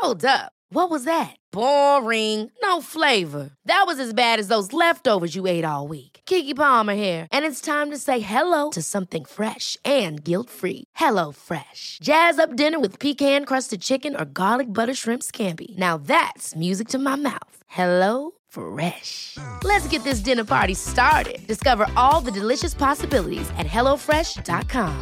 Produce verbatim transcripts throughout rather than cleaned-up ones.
Hold up. What was that? Boring. No flavor. That was as bad as those leftovers you ate all week. Keke Palmer here, and it's time to say hello to something fresh and guilt-free. Hello Fresh. Jazz up dinner with pecan-crusted chicken or garlic butter shrimp scampi. Now that's music to my mouth. Hello Fresh. Let's get this dinner party started. Discover all the delicious possibilities at hello fresh dot com.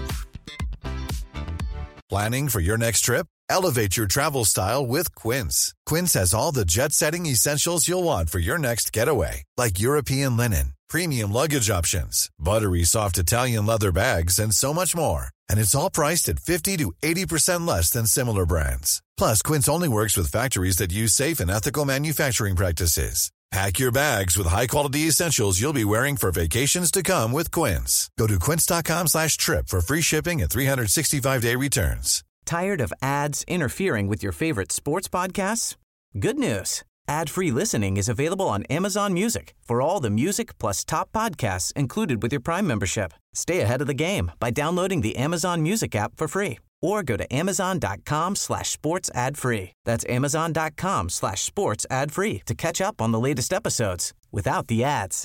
Planning for your next trip? Elevate your travel style with Quince. Quince has all the jet-setting essentials you'll want for your next getaway, like European linen, premium luggage options, buttery soft Italian leather bags, and so much more. And it's all priced at fifty to eighty percent less than similar brands. Plus, Quince only works with factories that use safe and ethical manufacturing practices. Pack your bags with high-quality essentials you'll be wearing for vacations to come with Quince. Go to quince.com slash trip for free shipping and three sixty-five day returns. Tired of ads interfering with your favorite sports podcasts? Good news. Ad-free listening is available on Amazon Music for all the music plus top podcasts included with your Prime membership. Stay ahead of the game by downloading the Amazon Music app for free or go to amazon.com slash sports ad free. That's amazon.com slash sports ad free to catch up on the latest episodes without the ads.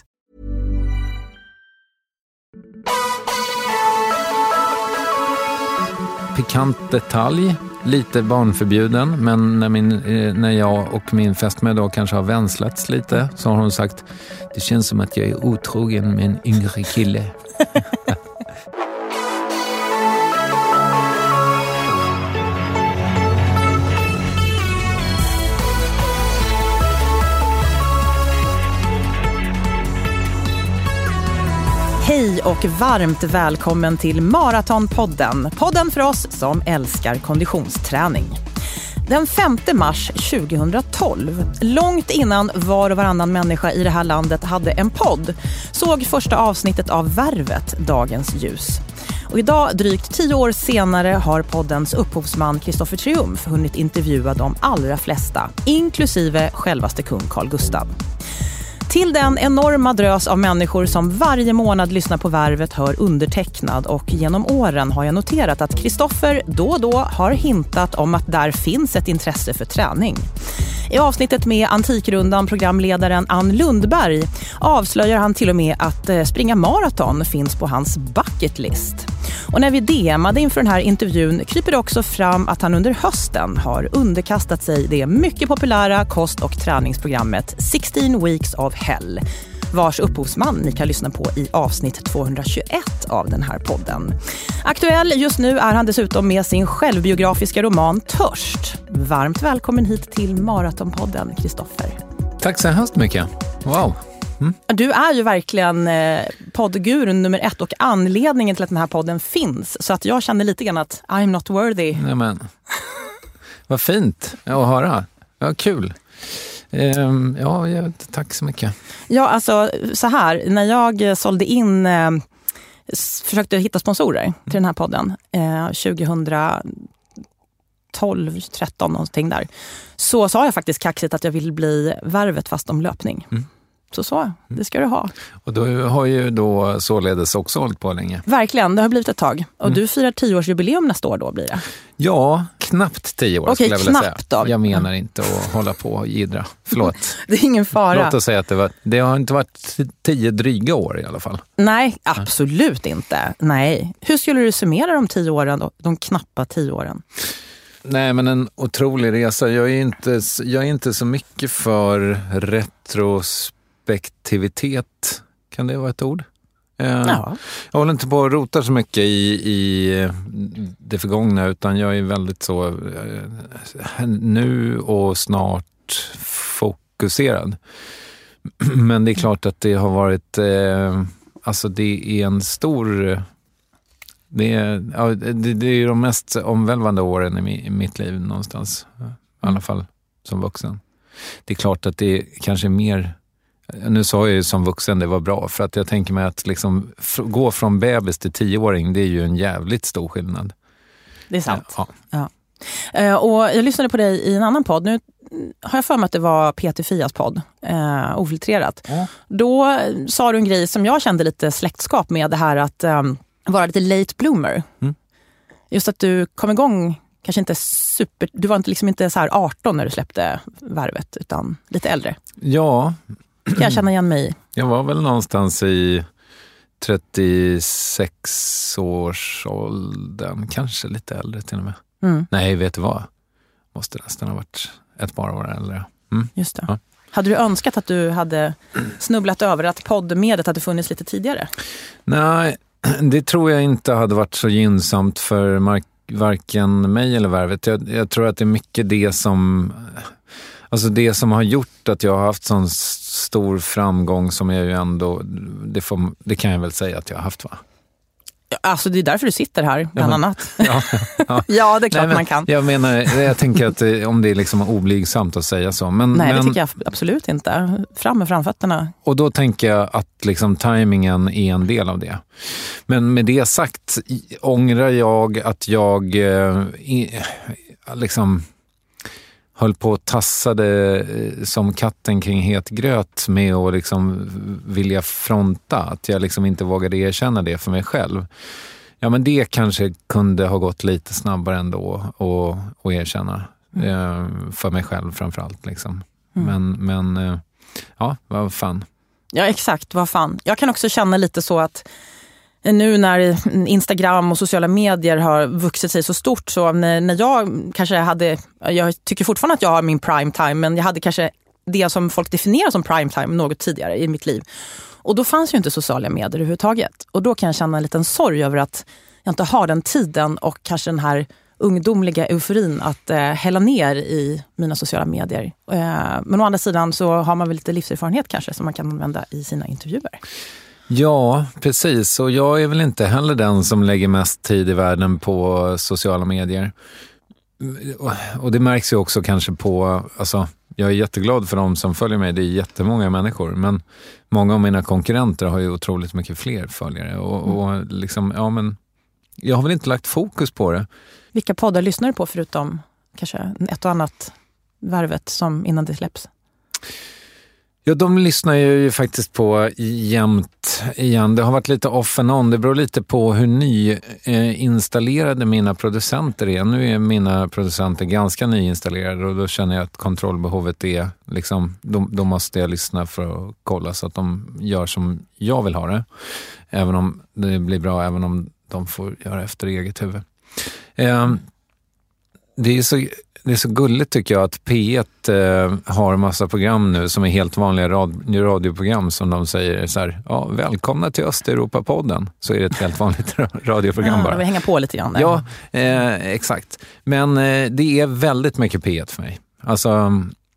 Pikant detalj, lite barnförbjuden, men när, min, eh, när jag och min fästmö då kanske har vänslats lite så har hon sagt, det känns som att jag är otrogen med en yngre kille. Hej och varmt välkommen till Maratonpodden. Podden för oss som älskar konditionsträning. Den femte mars tjugohundratolv, långt innan var och varannan människa i det här landet hade en podd, såg första avsnittet av Värvet dagens ljus. Och idag, drygt tio år senare, har poddens upphovsman Kristoffer Triumf hunnit intervjua de allra flesta, inklusive självaste kung Carl Gustaf. Till den enorma drös av människor som varje månad lyssnar på Värvet hör undertecknad, och genom åren har jag noterat att Kristoffer då och då har hintat om att där finns ett intresse för träning. I avsnittet med Antikrundan, programledaren Ann Lundberg, avslöjar han till och med att springa maraton finns på hans bucket list. Och när vi D M:ade inför den här intervjun kryper det också fram att han under hösten har underkastat sig det mycket populära kost- och träningsprogrammet sexton Weeks of Hell, vars upphovsman ni kan lyssna på i avsnitt tvåhundratjugoett av den här podden. Aktuell just nu är han dessutom med sin självbiografiska roman Törst. Varmt välkommen hit till Maratonpodden, Kristoffer. Tack så hemskt mycket. Wow. Mm. Du är ju verkligen eh, poddgurun nummer ett och anledningen till att den här podden finns. Så att jag känner lite grann att I'm not worthy. Nej, men vad fint att höra. Ja, kul. Um, ja, ja, tack så mycket. Ja, alltså så här, när jag sålde in, eh, försökte hitta sponsorer till den här podden eh, tjugotolv tretton någonting där, så sa jag faktiskt kaxigt att jag vill bli Värvet fast om löpning. Mm. Så så, det ska du ha. Och du har ju då således också hållit på länge. Verkligen, det har blivit ett tag. Och mm. du firar tioårsjubileum nästa år då, blir det? Ja, knappt tio år. Okej, skulle jag vilja knappt säga. Då. Jag menar inte att hålla på och gidra. Förlåt. Det är ingen fara. Låt oss säga att det, var, det har inte varit tio dryga år i alla fall. Nej, absolut inte. Nej. Hur skulle du summera de tio åren då? De knappa tio åren? Nej, men en otrolig resa. Jag är inte, jag är inte så mycket för retrospektivitet. Kan det vara ett ord? Ja. Jag håller inte på att rota så mycket i, i det förgångna, utan jag är väldigt så nu och snart fokuserad. Men det är klart att det har varit alltså det är en stor det är, ja, det, det är ju de mest omvälvande åren i mitt liv någonstans, i alla fall som vuxen. Det är klart att det kanske är mer. Nu sa jag ju som vuxen det var bra, för att jag tänker mig att liksom f- gå från bebis till tioåring, det är ju en jävligt stor skillnad. Det är sant. Ja. Ja. Uh, och jag lyssnade på dig i en annan podd. Nu har jag för mig att det var Peter Fias podd, uh, Ofiltrerat. Ja. Då sa du en grej som jag kände lite släktskap med, det här att um, vara lite late bloomer. Mm. Just att du kom igång kanske inte super... Du var inte, liksom inte så här arton när du släppte Värvet, utan lite äldre. Ja. Kan jag känna igen mig i? Jag var väl någonstans i trettiosex års åldern. Kanske lite äldre till och med. Mm. Nej, vet du vad? Måste nästan ha varit ett par år äldre. Mm. Just det. Ja. Hade du önskat att du hade snubblat över att poddmedet hade funnits lite tidigare? Nej, det tror jag inte hade varit så gynnsamt för mark- varken mig eller Värvet. Jag, jag tror att det är mycket det som... Alltså det som har gjort att jag har haft sån stor framgång som jag ju ändå... Det, får, det kan jag väl säga att jag har haft, va? Alltså det är därför du sitter här, bland ja, men, annat. Ja, ja. ja, det är klart. Nej, men, man kan. Jag menar, jag tänker att det, om det är liksom oblygsamt att säga så. Men, Nej, men, det tycker jag absolut inte. Fram med framfötterna. Och då tänker jag att liksom timingen är en del av det. Men med det sagt ångrar jag att jag eh, liksom... höll på att tassade som katten kring het gröt med att liksom vilja fronta. Att jag liksom inte vågade erkänna det för mig själv. Ja, men det kanske kunde ha gått lite snabbare ändå och, och erkänna. Mm. Eh, för mig själv framförallt. Liksom. Mm. Men, men eh, ja, vad fan. Ja, exakt. Vad fan. Jag kan också känna lite så att nu när Instagram och sociala medier har vuxit sig så stort, så när, när jag kanske hade, jag tycker fortfarande att jag har min prime time, men jag hade kanske det som folk definierar som prime time något tidigare i mitt liv. Och då fanns ju inte sociala medier överhuvudtaget. Och då kan jag känna en liten sorg över att jag inte har den tiden och kanske den här ungdomliga euforin att eh, hälla ner i mina sociala medier. Eh, men å andra sidan så har man väl lite livserfarenhet kanske som man kan använda i sina intervjuer. Ja, precis. Och jag är väl inte heller den som lägger mest tid i världen på sociala medier. Och det märks ju också kanske på, alltså jag är jätteglad för de som följer mig, det är jättemånga människor, men många av mina konkurrenter har ju otroligt mycket fler följare och, och liksom, ja men jag har väl inte lagt fokus på det. Vilka poddar lyssnar du på förutom kanske ett och annat Värvet som innan det släpps? Ja, de lyssnar jag ju faktiskt på jämt igen. Det har varit lite off and on. Det beror lite på hur nyinstallerade mina producenter är. Nu är mina producenter ganska nyinstallerade och då känner jag att kontrollbehovet är liksom, då, då måste jag lyssna för att kolla så att de gör som jag vill ha det. Även om det blir bra, även om de får göra efter eget huvud. Eh, det är så... Det är så gulligt tycker jag att P ett eh, har massa program nu som är helt vanliga rad- radioprogram som de säger så här, ja, välkomna till Östeuropa-podden. Så är det ett helt vanligt radioprogram ja, bara. Vi hänger på lite grann där. Ja, eh, exakt. Men eh, det är väldigt mycket P ett för mig. Alltså,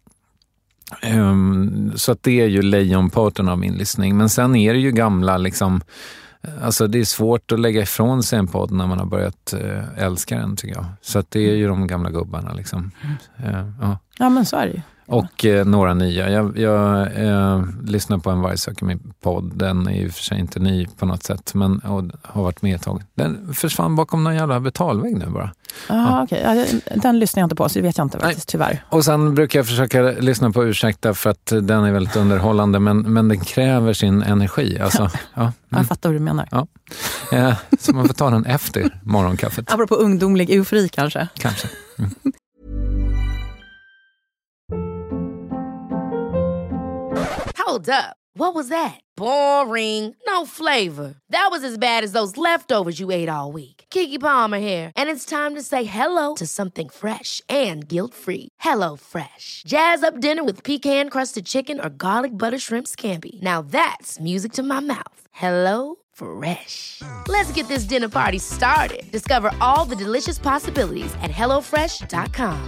um, så att det är ju lejonparten av min lyssning. Men sen är det ju gamla liksom, alltså det är svårt att lägga ifrån sig en podd när man har börjat äh, älska den tycker jag. Så att det är ju de gamla gubbarna liksom. Äh, ja. ja men så är det ju. Och eh, några nya. Jag, jag eh, lyssnar på en Varg söker min podd. Den är ju för sig inte ny på något sätt. Men och, har varit med ett tag. Den försvann bakom någon jävla betalvägg nu bara. Aha, ja, okej. Okay. Ja, den lyssnar jag inte på så det vet jag inte faktiskt, tyvärr. Och sen brukar jag försöka lyssna på Ursäkta för att den är väldigt underhållande. Men, men den kräver sin energi. Alltså, ja. Mm. Jag fattar hur du menar. Ja. Eh, så man får ta den efter morgonkaffet. Apropå ungdomlig eufori kanske. Kanske. Mm. Hold up. What was that? Boring. No flavor. That was as bad as those leftovers you ate all week. Keke Palmer here, and it's time to say hello to something fresh and guilt-free. Hello Fresh. Jazz up dinner with pecan-crusted chicken or garlic butter shrimp scampi. Now that's music to my mouth. Hello Fresh. Let's get this dinner party started. Discover all the delicious possibilities at hello fresh dot com.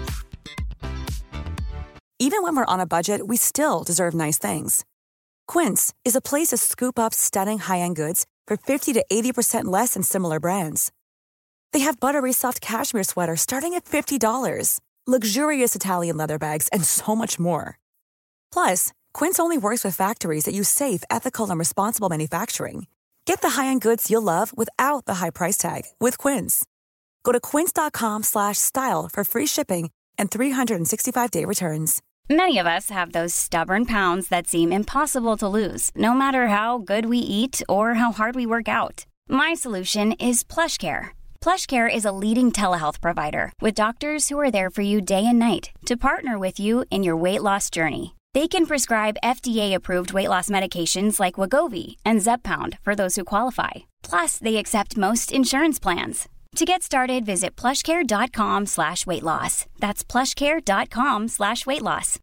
Even when we're on a budget, we still deserve nice things. Quince is a place to scoop up stunning high-end goods for fifty to eighty percent less than similar brands. They have buttery soft cashmere sweaters starting at fifty dollars, luxurious Italian leather bags, and so much more. Plus, Quince only works with factories that use safe, ethical, and responsible manufacturing. Get the high-end goods you'll love without the high price tag with Quince. Go to quince.com slash style for free shipping and three sixty-five day returns. Many of us have those stubborn pounds that seem impossible to lose, no matter how good we eat or how hard we work out. My solution is PlushCare. PlushCare is a leading telehealth provider with doctors who are there for you day and night to partner with you in your weight loss journey. They can prescribe F D A-approved weight loss medications like Wegovy and Zepbound for those who qualify. Plus, they accept most insurance plans. To get started, visit plushcare.com slash weight loss. That's plushcare.com slash weight loss.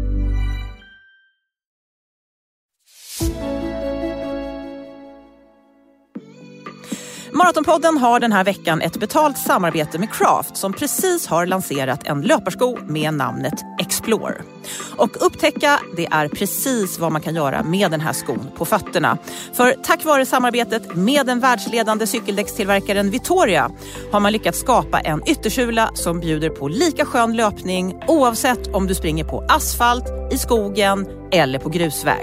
Maratonpodden har den här veckan ett betalt samarbete med Craft som precis har lanserat en löparsko med namnet Explore. Och upptäcka, det är precis vad man kan göra med den här skon på fötterna. För tack vare samarbetet med den världsledande cykeldäckstillverkaren Vittoria har man lyckats skapa en yttersula som bjuder på lika skön löpning oavsett om du springer på asfalt, i skogen eller på grusväg.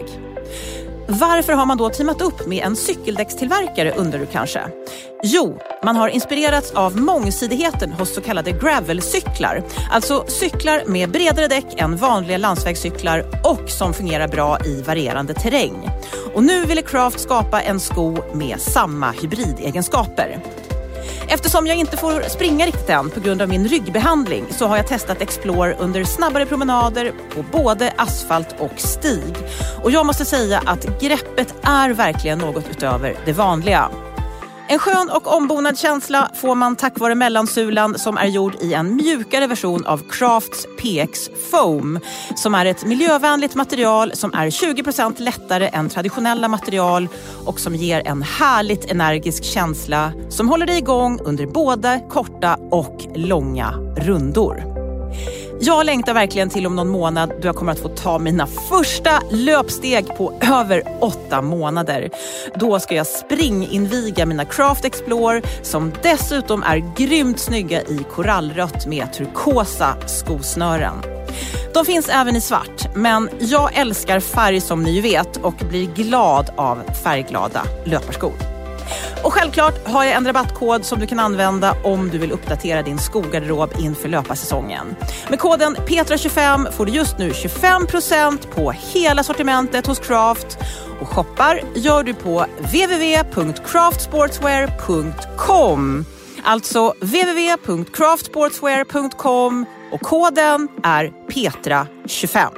Varför har man då teamat upp med en cykeldäckstillverkare, undrar du kanske? Jo, man har inspirerats av mångsidigheten hos så kallade gravelcyklar. Alltså cyklar med bredare däck än vanliga landsvägscyklar och som fungerar bra i varierande terräng. Och nu ville Craft skapa en sko med samma hybridegenskaper. Eftersom jag inte får springa riktigt än på grund av min ryggbehandling så har jag testat Explore under snabbare promenader på både asfalt och stig. Och jag måste säga att greppet är verkligen något utöver det vanliga. En skön och ombonad känsla får man tack vare mellansulan som är gjord i en mjukare version av Crafts P X Foam som är ett miljövänligt material som är tjugo procent lättare än traditionella material och som ger en härligt energisk känsla som håller dig igång under både korta och långa rundor. Jag längtar verkligen till om någon månad då jag kommer att få ta mina första löpsteg på över åtta månader. Då ska jag springinviga mina Craft Explore som dessutom är grymt snygga i korallrött med turkosa skosnören. De finns även i svart, men jag älskar färg som ni vet och blir glad av färgglada löparskor. Och självklart har jag en rabattkod som du kan använda om du vill uppdatera din skogarderob inför löparsäsongen. Med koden Petra tjugofem får du just nu tjugofem procent på hela sortimentet hos Craft. Och shoppar gör du på w w w punkt craft sportswear punkt com. Alltså w w w punkt craft sportswear punkt com och koden är Petra tjugofem.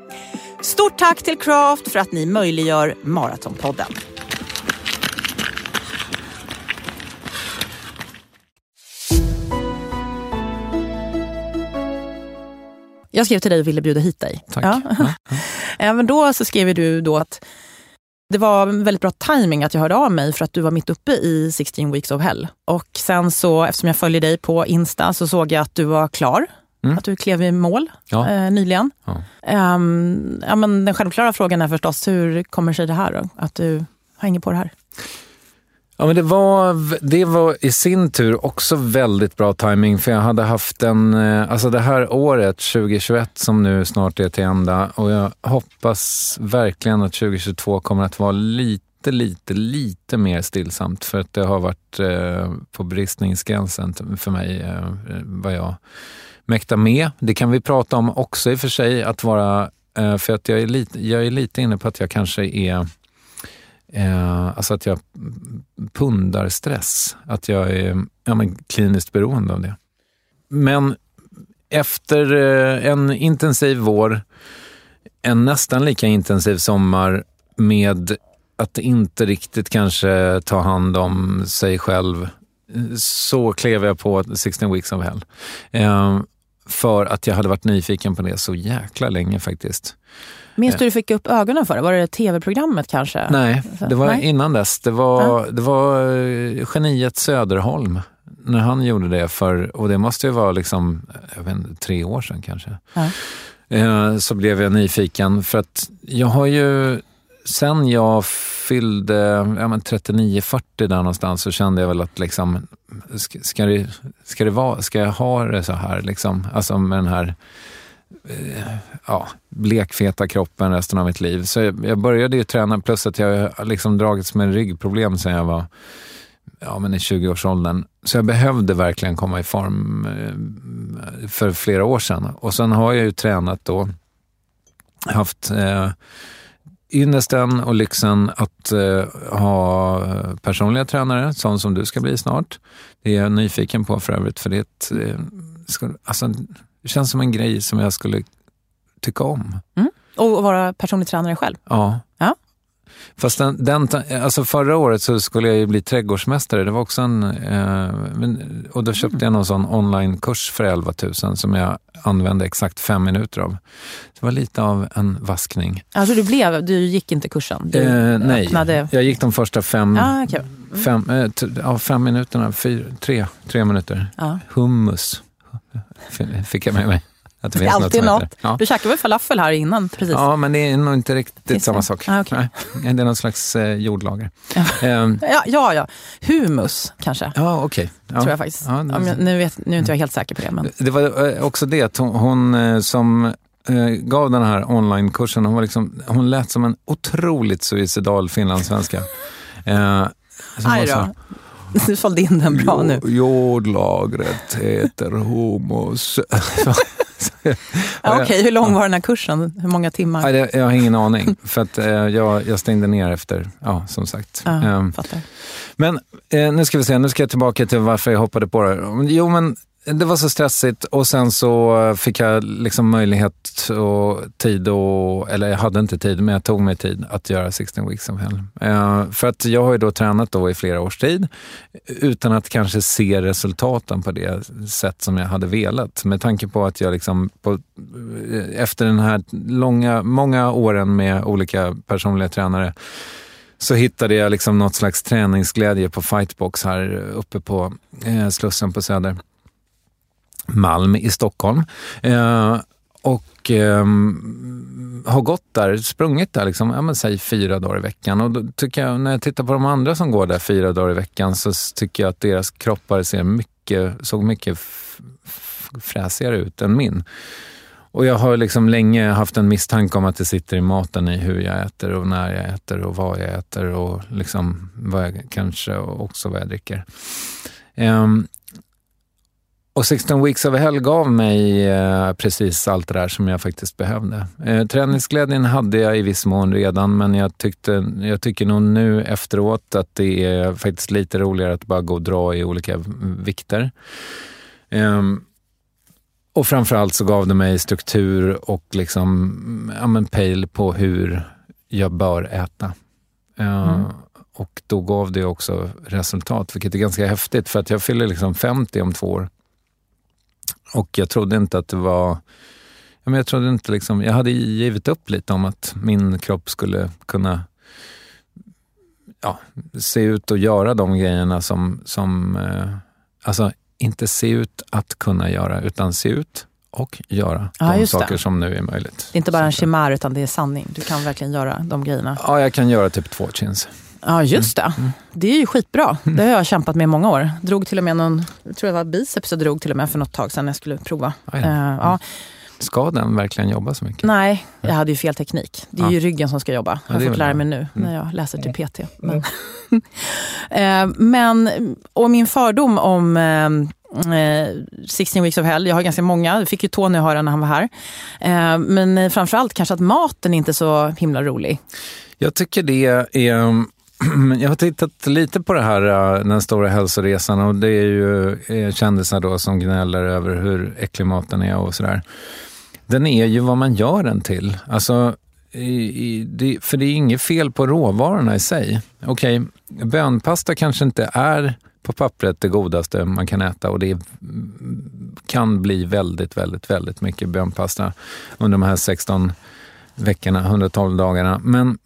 Stort tack till Craft för att ni möjliggör Maratonpodden. Jag skrev till dig och ville bjuda hit dig. Tack. Ja. Ja. Ja, men då så skrev du då att det var väldigt bra timing att jag hörde av mig för att du var mitt uppe i sexton weeks of hell. Och sen så, eftersom jag följer dig på Insta så såg jag att du var klar. Mm. Att du klev i mål ja. eh, nyligen. Ja. Um, ja, men den självklara frågan är förstås, hur kommer sig det här då? Att du hänger på det här? Ja, men det var, det var i sin tur också väldigt bra timing för jag hade haft en, alltså det här året tjugohundratjugoett som nu snart är till ända och jag hoppas verkligen att tjugohundratjugotvå kommer att vara lite, lite, lite mer stillsamt för att det har varit eh, på bristningsgränsen för mig eh, vad jag mäktar med. Det kan vi prata om också i och för sig att vara, eh, för att jag är, lite, jag är lite inne på att jag kanske är Eh, alltså att jag pundar stress. Att jag är ja, men kliniskt beroende av det. Men efter eh, en intensiv vår, en nästan lika intensiv sommar med att inte riktigt kanske ta hand om sig själv, så klev jag på sexton weeks of hell. Eh, för att jag hade varit nyfiken på det så jäkla länge faktiskt. Minns du hur du fick upp ögonen för det? Var det tv-programmet kanske? Nej, det var Nej. innan dess. Det var, ja. det var geniet Söderholm när han gjorde det för, och det måste ju vara liksom, jag vet inte, tre år sedan kanske. Ja. Eh, så blev jag nyfiken för att jag har ju, sen jag fyllde ja, men trettionio fyrtio där någonstans så kände jag väl att liksom, ska, ska, det, ska, det vara, ska jag ha det så här liksom, alltså med den här ja, blekfeta kroppen resten av mitt liv. Så jag, jag började ju träna plus att jag liksom dragits med ryggproblem sen jag var ja, men i tjugoårsåldern. Så jag behövde verkligen komma i form för flera år sedan. Och sen har jag ju tränat då, haft eh, ynnesten och lyxen att uh, ha personliga tränare, sån som du ska bli snart. Det är jag nyfiken på för övrigt, för det, är ett, uh, ska, alltså, det känns som en grej som jag skulle tycka om. Mm. Och vara personlig tränare själv? Ja. Ja. Fast den, den, alltså förra året så skulle jag ju bli trädgårdsmästare. Det var också en, eh, men, och då köpte jag någon sån onlinekurs för elva tusen som jag använde exakt fem minuter av. Det var lite av en vaskning. Alltså du blev, du gick inte kursen? Du eh, nej, öppnade... jag gick de första fem, ah, okay. mm. fem, eh, t- ja, fem minuterna, fyra, tre, tre minuter. Ah. Hummus fick jag med mig. Att det, det är alltid något. något. Ja. Du käkade väl falafel här innan? Precis. Ja, men det är nog inte riktigt Finns samma det? sak. Ah, okay. Nej, det är någon slags eh, jordlager. um, ja, ja, ja. Humus kanske. Ja, okej. Okay. Ja. Tror jag faktiskt. Ja, det... ja, nu, vet, nu är inte jag helt säker på det. Men... Det var också det. Hon, hon som eh, gav den här onlinekursen, hon, var liksom, hon lät som en otroligt suicidal finlandssvenska. Eh, Aj då. Du sålde in den bra nu. Jordlagret heter humus. Ja, okej, okay. Hur lång var den här kursen? Hur många timmar? Ja, det, jag har ingen aning. För att eh, jag, jag stängde ner efter, ja, som sagt. Ja, um, fattar. Men eh, nu ska vi se, nu ska jag tillbaka till varför jag hoppade på det. Jo, men det var så stressigt och sen så fick jag liksom möjlighet och tid och, eller jag hade inte tid, men jag tog mig tid att göra sexton Weeks of Hell. Eh, för att jag har ju då tränat då i flera års tid utan att kanske se resultaten på det sätt som jag hade velat. Med tanke på att jag liksom på, efter den här långa, många åren med olika personliga tränare så hittade jag liksom något slags träningsglädje på Fightbox här uppe på eh, Slussen på Söder Malm i Stockholm. Eh, och eh, har gått där, sprungit där liksom, ja men säg fyra dagar i veckan. Och då tycker jag, när jag tittar på de andra som går där fyra dagar i veckan, så tycker jag att deras kroppar ser mycket, såg mycket f- f- fräsigare ut än min. Och jag har liksom länge haft en misstanke om att det sitter i maten i hur jag äter och när jag äter och vad jag äter och liksom vad jag kanske också vad jag dricker. Um, och sexton Weeks of Hell gav mig eh, precis allt det där som jag faktiskt behövde. Eh, träningsglädjen hade jag i viss mån redan, men jag, tyckte, jag tycker nog nu efteråt att det är faktiskt lite roligare att bara gå och dra i olika vikter. Um, Och framförallt så gav det mig struktur och liksom, ja men pejl på hur jag bör äta. Uh, mm. Och då gav det också resultat, vilket är ganska häftigt för att jag fyller liksom femtio om två år. Och jag trodde inte att det var, ja men jag trodde inte liksom, jag hade givit upp lite om att min kropp skulle kunna ja, se ut och göra de grejerna som, som uh, alltså inte se ut att kunna göra, utan se ut och göra ja, de saker det. som nu är möjligt. Det är inte bara en chimär utan det är sanning. Du kan verkligen göra de grejerna. Ja, jag kan göra typ två chins. Ja, just det. Mm. Det är ju skitbra. Det har jag kämpat med i många år. Drog till och med någon, jag tror det var biceps jag drog till och med för något tag sedan jag skulle prova. Ja, ja. Uh, ja. Ska den verkligen jobba så mycket? Nej, jag hade ju fel teknik. Det är ja. ju ryggen som ska jobba. Jag har ja, fått lära mig nu mm. när jag läser till P T. Men, uh, men och min fördom om uh, sexton Weeks of Hell, jag har ganska många. Jag fick ju Tony höra när han var här. Uh, men framförallt kanske att maten inte är så himla rolig. Jag tycker det är... Jag har tittat lite på det här, den stora hälsoresan, och det är ju kändisar då som gnäller över hur äcklig maten är och sådär. Den är ju vad man gör den till. Alltså, i, i, det, för det är inget fel på råvarorna i sig. Okej, okay, bönpasta kanske inte är på pappret det godaste man kan äta, och det kan bli väldigt, väldigt, väldigt mycket bönpasta under de här sexton veckorna, hundratolv dagarna. Men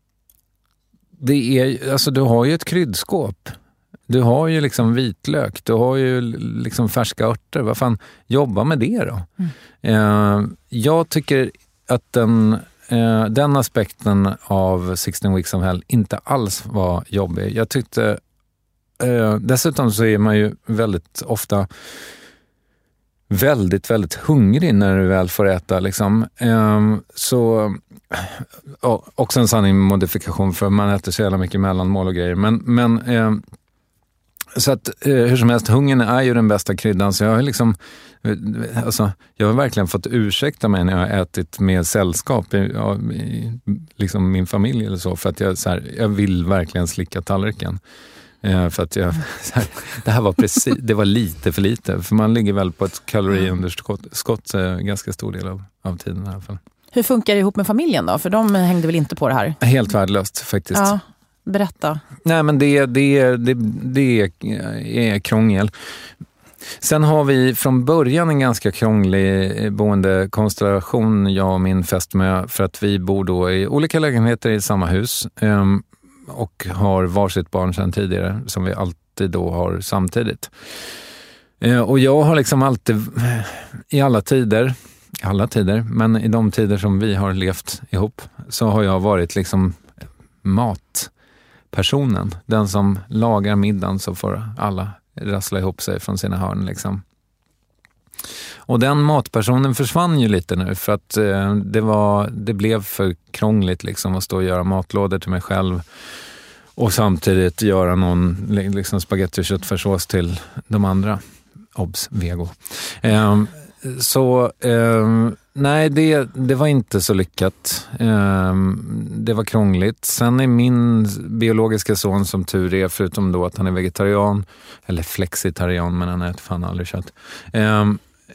det är, alltså du har ju ett kryddskåp. Du har ju liksom vitlök. Du har ju liksom färska örter. Vad fan, jobba med det då. Mm. Eh, jag tycker att den, eh, den aspekten av sexton Weeks of Hell inte alls var jobbig. Jag tyckte, eh, dessutom så är man ju väldigt ofta väldigt, väldigt hungrig när du väl får äta liksom. Eh, så ja, också en sanning med modifikation, för man äter så jävla mycket mellanmål och grejer. Men, men eh, Så att eh, hur som helst, hungern är ju den bästa kryddan. Så jag har liksom, alltså, jag har verkligen fått ursäkta mig när jag har ätit med sällskap i, ja, i liksom min familj eller så. För att jag, så här, jag vill verkligen slicka tallriken. Eh, för att jag, så här, det här var precis, det var lite för lite. För man ligger väl på ett kaloriunderskott skott, eh, ganska stor del av, av tiden i alla fall. Hur funkar det ihop med familjen då? För de hängde väl inte på det här? Helt värdelöst faktiskt. Ja, berätta. Nej, men det, det, det, det är krångel. Sen har vi från början en ganska krånglig boendekonstellation, jag och min fästmö, för att vi bor då i olika lägenheter i samma hus och har varsitt barn sedan tidigare som vi alltid då har samtidigt. Och jag har liksom alltid i alla tider alla tider, men i de tider som vi har levt ihop så har jag varit liksom matpersonen. Den som lagar middagen så får alla rassla ihop sig från sina hörn liksom. Och den matpersonen försvann ju lite nu för att eh, det var det blev för krångligt liksom att stå och göra matlådor till mig själv och samtidigt göra någon liksom spagetti och köttfärssås till de andra. Obs, vego. Eh, Så eh, nej, det, det var inte så lyckat. Eh, det var krångligt. Sen är min biologiska son, som tur är, förutom då att han är vegetarian, eller flexitarian, men han äter fan aldrig kött. Eh,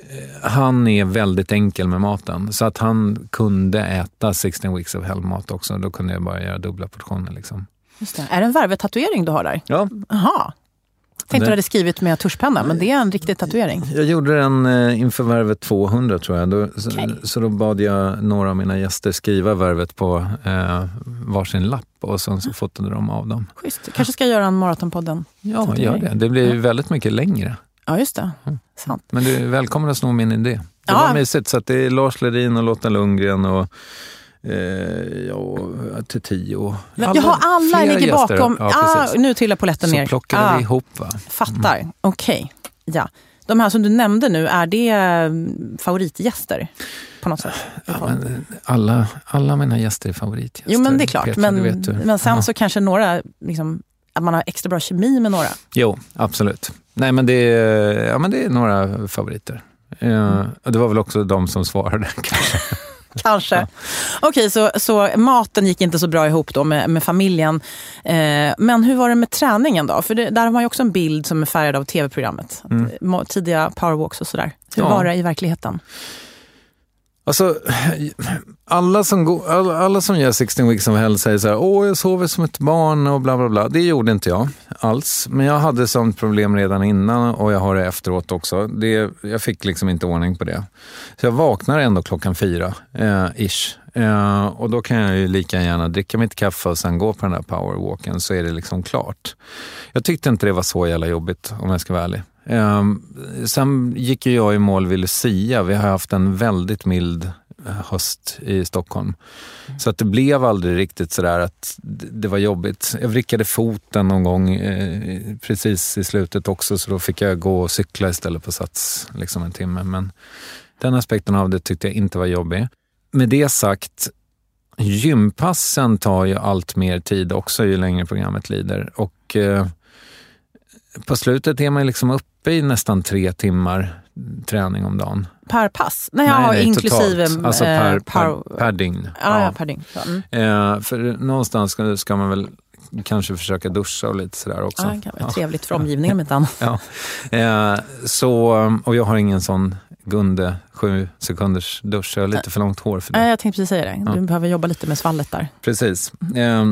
han är väldigt enkel med maten. Så att han kunde äta sexton weeks of hell mat också. Då kunde jag bara göra dubbla portioner liksom. Just det. Är det en värvetatuering du har där? Ja. Aha. Tänkte du hade skrivit med tuschpenna, men det är en riktig tatuering. Jag gjorde den eh, inför värvet tvåhundra tror jag. Då, så, okay. så då bad jag några av mina gäster skriva värvet på eh, varsin lapp och sen så fotade de av dem. Schysst. Kanske ska jag göra en Maratonpodden. Ja, gör det. Det blir ju ja. väldigt mycket längre. Ja, just det. Mm. Sant. Men du är välkommen att sno min idé. Det ja. var mysigt, så att det är Lars Ledin och Lotta Lundgren och Eh, ja, till tio. Alla, Jaha, alla ligger bakom. Ja, ah, nu trillar polletten ner. Så plockade ah, vi ihop, va? Fattar, mm. okej. Okay. Ja. De här som du nämnde nu, är det favoritgäster på något sätt? Ja, men alla, alla mina gäster är favoritgäster. Jo, men det är klart. Petra, men, vet du. men sen ja. så kanske några, liksom, att man har extra bra kemi med några. Jo, absolut. Nej, men det är, ja, men det är några favoriter. Mm. Det var väl också de som svarade kanske. Kanske. Ja. Okej, så, så maten gick inte så bra ihop då med, med familjen. Eh, men hur var det med träningen då? För det, där har man ju också en bild som är färgad av tv-programmet. Mm. Tidiga powerwalks och sådär. Hur ja. var det i verkligheten? Alltså, alla som, går, alla, alla som gör sexton weeks of hell säger så här: åh, jag sover som ett barn och bla bla bla. Det gjorde inte jag alls. Men jag hade sånt problem redan innan och jag har det efteråt också. Det, jag fick liksom inte ordning på det. Så jag vaknar ändå klockan fyra, eh, ish. Eh, och då kan jag ju lika gärna dricka mitt kaffe och sen gå på den där powerwalken, så är det liksom klart. Jag tyckte inte det var så jävla jobbigt, om jag ska vara ärlig. Um, sen gick ju jag i mål vid Lucia. Vi har haft en väldigt mild höst i Stockholm. Mm. Så att det blev aldrig riktigt sådär att det var jobbigt. Jag vrickade foten någon gång eh, precis i slutet också, så då fick jag gå och cykla istället på Sats liksom en timme. Men den aspekten av det tyckte jag inte var jobbig. Med det sagt, gympassen tar ju allt mer tid också ju längre programmet lider. Och eh, på slutet är man liksom uppe i nästan tre timmar träning om dagen. Per pass? Nej, nej, nej inklusive... Totalt. Alltså per, per, per dygn. Ah, ja, ja, per dygn. Ja. Mm. Eh, för någonstans ska, ska man väl kanske försöka duscha och lite sådär också. Ah, det kan vara ja. trevligt för omgivningen med ett annat. Ja. Eh, så, och jag har ingen sån Gunde sju sekunders dusch. Jag har lite för långt hår för det. Nej, jag tänkte precis säga det. Du ja. behöver jobba lite med svallet där. Precis. Eh,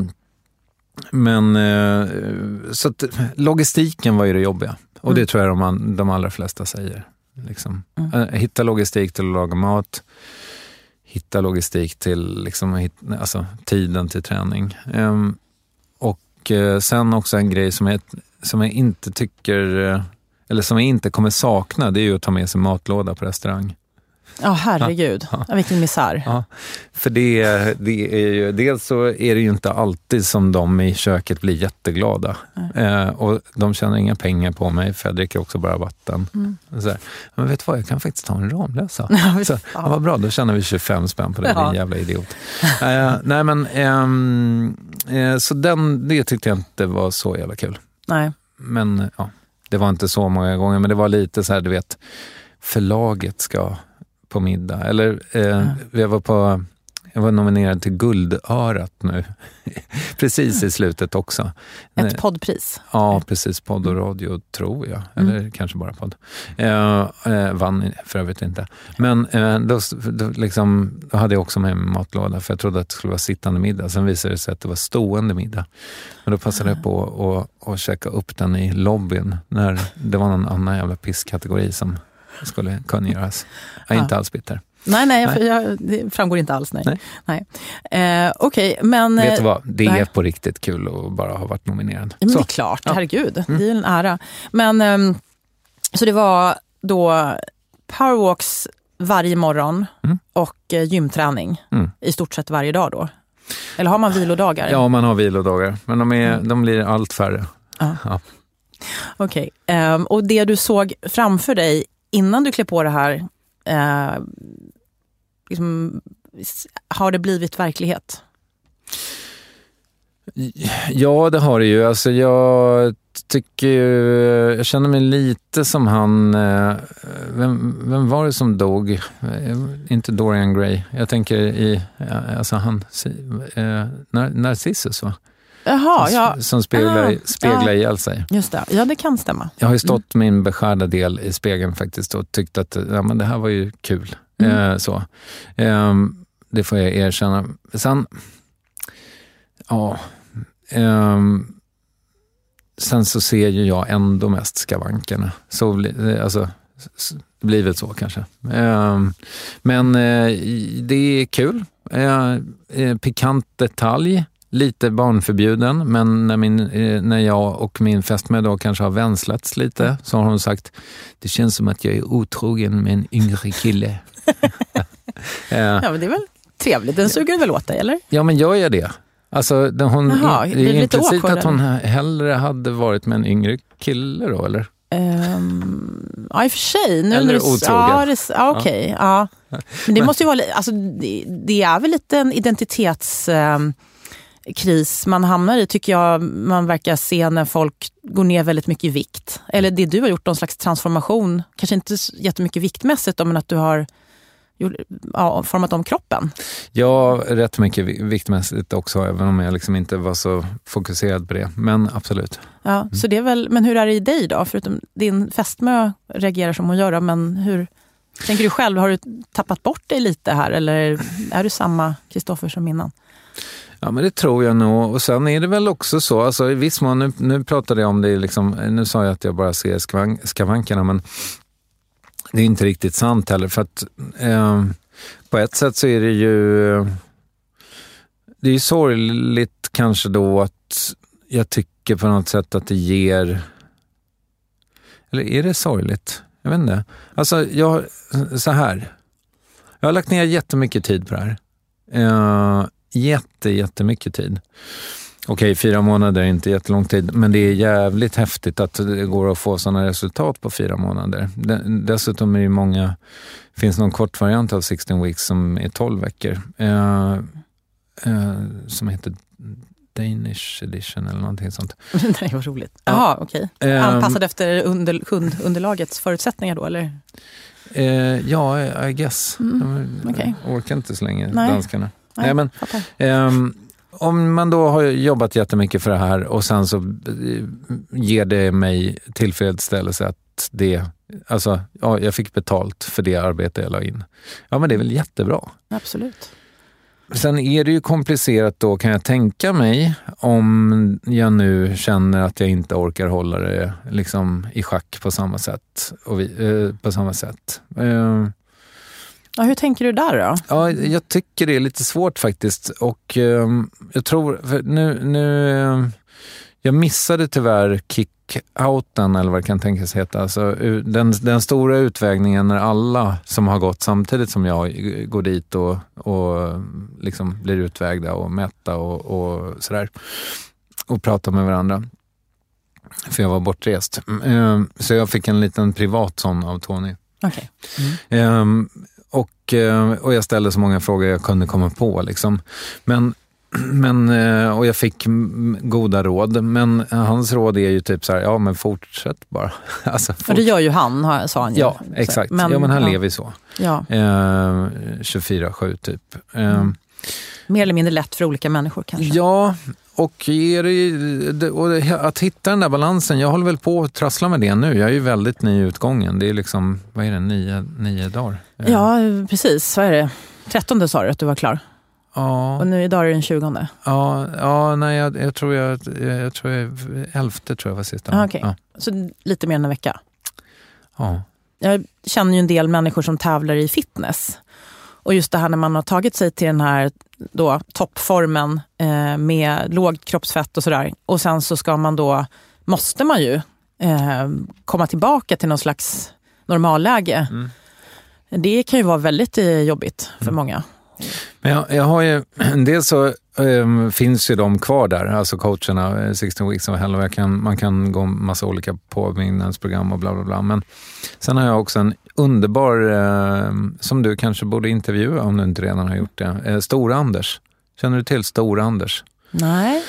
men eh, så att, logistiken var ju det jobbiga. Och det mm. tror jag de, de allra flesta säger. Liksom. Mm. Hitta logistik till att laga mat. Hitta logistik till liksom, hit, alltså, tiden till träning. Um, och uh, sen också en grej som jag, som jag inte tycker, uh, eller som jag inte kommer sakna, det är ju att ta med sig matlåda på restaurang. Ja, oh, herregud. Ja. Ja. Vilken misär. Ja. För det, det är ju, dels så är det ju inte alltid som de i köket blir jätteglada. Eh, och de tjänar inga pengar på mig, för jag dricker också bara vatten. Mm. Så här, men vet du vad, jag kan faktiskt ta en Ramlösa. Ja, så, ja, vad bra, då tjänar vi tjugofem spänn på det, ja. Din jävla idiot. eh, nej men, eh, eh, så den, det tyckte jag inte var så jävla kul. Nej. Men ja. det var inte så många gånger, men det var lite så här, du vet, förlaget ska på middag. Eller eh, mm. jag var på jag var nominerad till Guldörat nu. Precis i slutet också. Ett poddpris. Ja, precis. Podd och radio tror jag. Eller mm. kanske bara podd. Eh, eh, vann för övrigt inte. Men eh, då, då, liksom, då hade jag också med mig matlåda, för jag trodde att det skulle vara sittande middag. Sen visade det sig att det var stående middag. Men då passade jag på att, att checka upp den i lobbyn när det var någon annan jävla pisskategori som skulle kunna göras. Jag är ja. inte alls bitter. Nej, nej, nej. Jag, det framgår inte alls. Nej. Nej. nej. Eh, Okej, okay, men... Vet du vad? Det är nej. på riktigt kul att bara ha varit nominerad. Ja, men det är klart, ja. herregud. Mm. Det är en ära. Men, eh, så det var då powerwalks varje morgon mm. och eh, gymträning mm. i stort sett varje dag då? Eller har man vilodagar? Ja, man har vilodagar. Men de, är, mm. de blir allt färre. Ja. Ja. Okej. Okay. Eh, och det du såg framför dig innan du klev på det här... Eh, liksom, har det blivit verklighet? Ja, det har det ju. Alltså jag tycker ju, jag känner mig lite som han, vem, vem var det som dog? Inte Dorian Gray. Jag tänker i, alltså han, Narcissus, va? Jaha, som, ja. som speglar, speglar ja. ihjäl sig. Just det, ja det kan stämma. Jag har ju stått mm. min beskärda del i spegeln faktiskt och tyckt att ja, men det här var ju kul. Mm. Eh, så. Eh, det får jag erkänna. Sen, ja, eh, sen så ser ju jag ändå mest skavankerna. Så bli, alltså, det blir väl så kanske. Eh, men eh, det är kul. Eh, eh, pikant detalj. Lite barnförbjuden, men när, min, när jag och min fästmö då kanske har vänslats lite, så har hon sagt, det känns som att jag är otrogen med en yngre kille. Ja, men det är väl trevligt. Den suger väl åt dig, eller? Ja, men gör jag det? Alltså, den, hon, Jaha, det är, det är implicit att hon hellre hade varit med en yngre kille då, eller? Um, ja, i och för sig. Nu eller det, otrogen. Ja, det, ja okej. Okay, ja. Men det men, måste ju vara, alltså, det, det är väl lite en identitets... Um, kris man hamnar i, tycker jag man verkar se när folk går ner väldigt mycket i vikt. Eller det du har gjort, någon slags transformation. Kanske inte jättemycket viktmässigt, men att du har gjort, ja, format om kroppen. Ja, rätt mycket viktmässigt också, även om jag liksom inte var så fokuserad på det. Men absolut. Ja, mm. så det är väl, men hur är det i dig då? Förutom din fästmö reagerar som hon gör, men hur tänker du själv? Har du tappat bort dig lite här? Eller är du samma Kristoffer som innan? Ja, men det tror jag nog. Och sen är det väl också så, alltså i viss mån, nu, nu pratade jag om det liksom, nu sa jag att jag bara ser skavank, skavankerna, men det är inte riktigt sant heller, för att eh, på ett sätt så är det ju det är ju sorgligt kanske då att jag tycker på något sätt att det ger, eller är det sorgligt? Jag vet inte. Alltså jag, så här, jag har lagt ner jättemycket tid på det här. Eh, Jätte, jättemycket tid. Okej, fyra månader är inte jättelång tid, men det är jävligt häftigt att det går att få sådana resultat på fyra månader. Dessutom är det många, finns någon kort variant av sexton weeks som är tolv veckor. Eh, eh, som heter Danish edition eller någonting sånt. Nej, vad roligt. Jaha, okej. Okay. Eh, Anpassad efter under, kundunderlagets förutsättningar då, eller? Eh, ja, I guess. Mm, okay. Jag orkar inte så länge, Nej. danskarna. Nej, men, um, om man då har jobbat jättemycket för det här och sen så uh, ger det mig tillfredsställelse att det, alltså, ja, jag fick betalt för det arbete jag la in. Ja, men det är väl jättebra. Absolut. Sen är det ju komplicerat då, kan jag tänka mig, om jag nu känner att jag inte orkar hålla det liksom i schack på samma sätt. Och vi, uh, på samma sätt. Uh, Ja, hur tänker du där då? Ja, jag tycker det är lite svårt faktiskt. Och um, jag tror, för nu, nu um, jag missade tyvärr kick-outen, eller vad det kan tänkas heta. Alltså, den, den stora utvägningen när alla som har gått samtidigt som jag går dit och, och liksom blir utvägda och mätta och, och sådär. Och pratar med varandra. För jag var bortrest. Um, så jag fick en liten privat sån av Tony. Okej. Okay. Mm. Um, Och, och jag ställde så många frågor jag kunde komma på. Liksom. Men men, och jag fick goda råd, men hans råd är ju typ så här, ja men fortsätt bara. Alltså, fort... Och det gör ju han, sa han ju. Ja, exakt. Men, ja, men han ja. lever ju så. Ja. Eh, tjugofyra sju typ. Eh, mm. Mer eller mindre lätt för olika människor kanske. Ja, och, är det, och att hitta den där balansen, jag håller väl på att trassla med det nu. Jag är ju väldigt ny i utgången. Det är liksom, vad är det, nio, nio dagar? Ja, precis. Vad är det? trettonde sa du att du var klar. Ja. Och nu idag är det den tjugonde. Ja, ja nej, jag, jag tror jag, jag tror jag, elfte tror jag var sista. Ah, okay. Ja. Så lite mer än en vecka. Ja. Jag känner ju en del människor som tävlar i fitness. Och just det här när man har tagit sig till den här då, toppformen eh, med lågt kroppsfett och sådär. Och sen så ska man då, måste man ju eh, komma tillbaka till någon slags normalläge. Mm. Det kan ju vara väldigt eh, jobbigt för mm. många. Men jag, jag har ju, dels så um, finns ju de kvar där, alltså coacherna, sexton weeks of hell, och jag kan, man kan gå massa olika påbyggnadsprogram och bla bla bla. Men sen har jag också en underbar, eh, som du kanske borde intervjua om du inte redan har gjort det, eh, Stora Anders. Känner du till Stora Anders? Nej.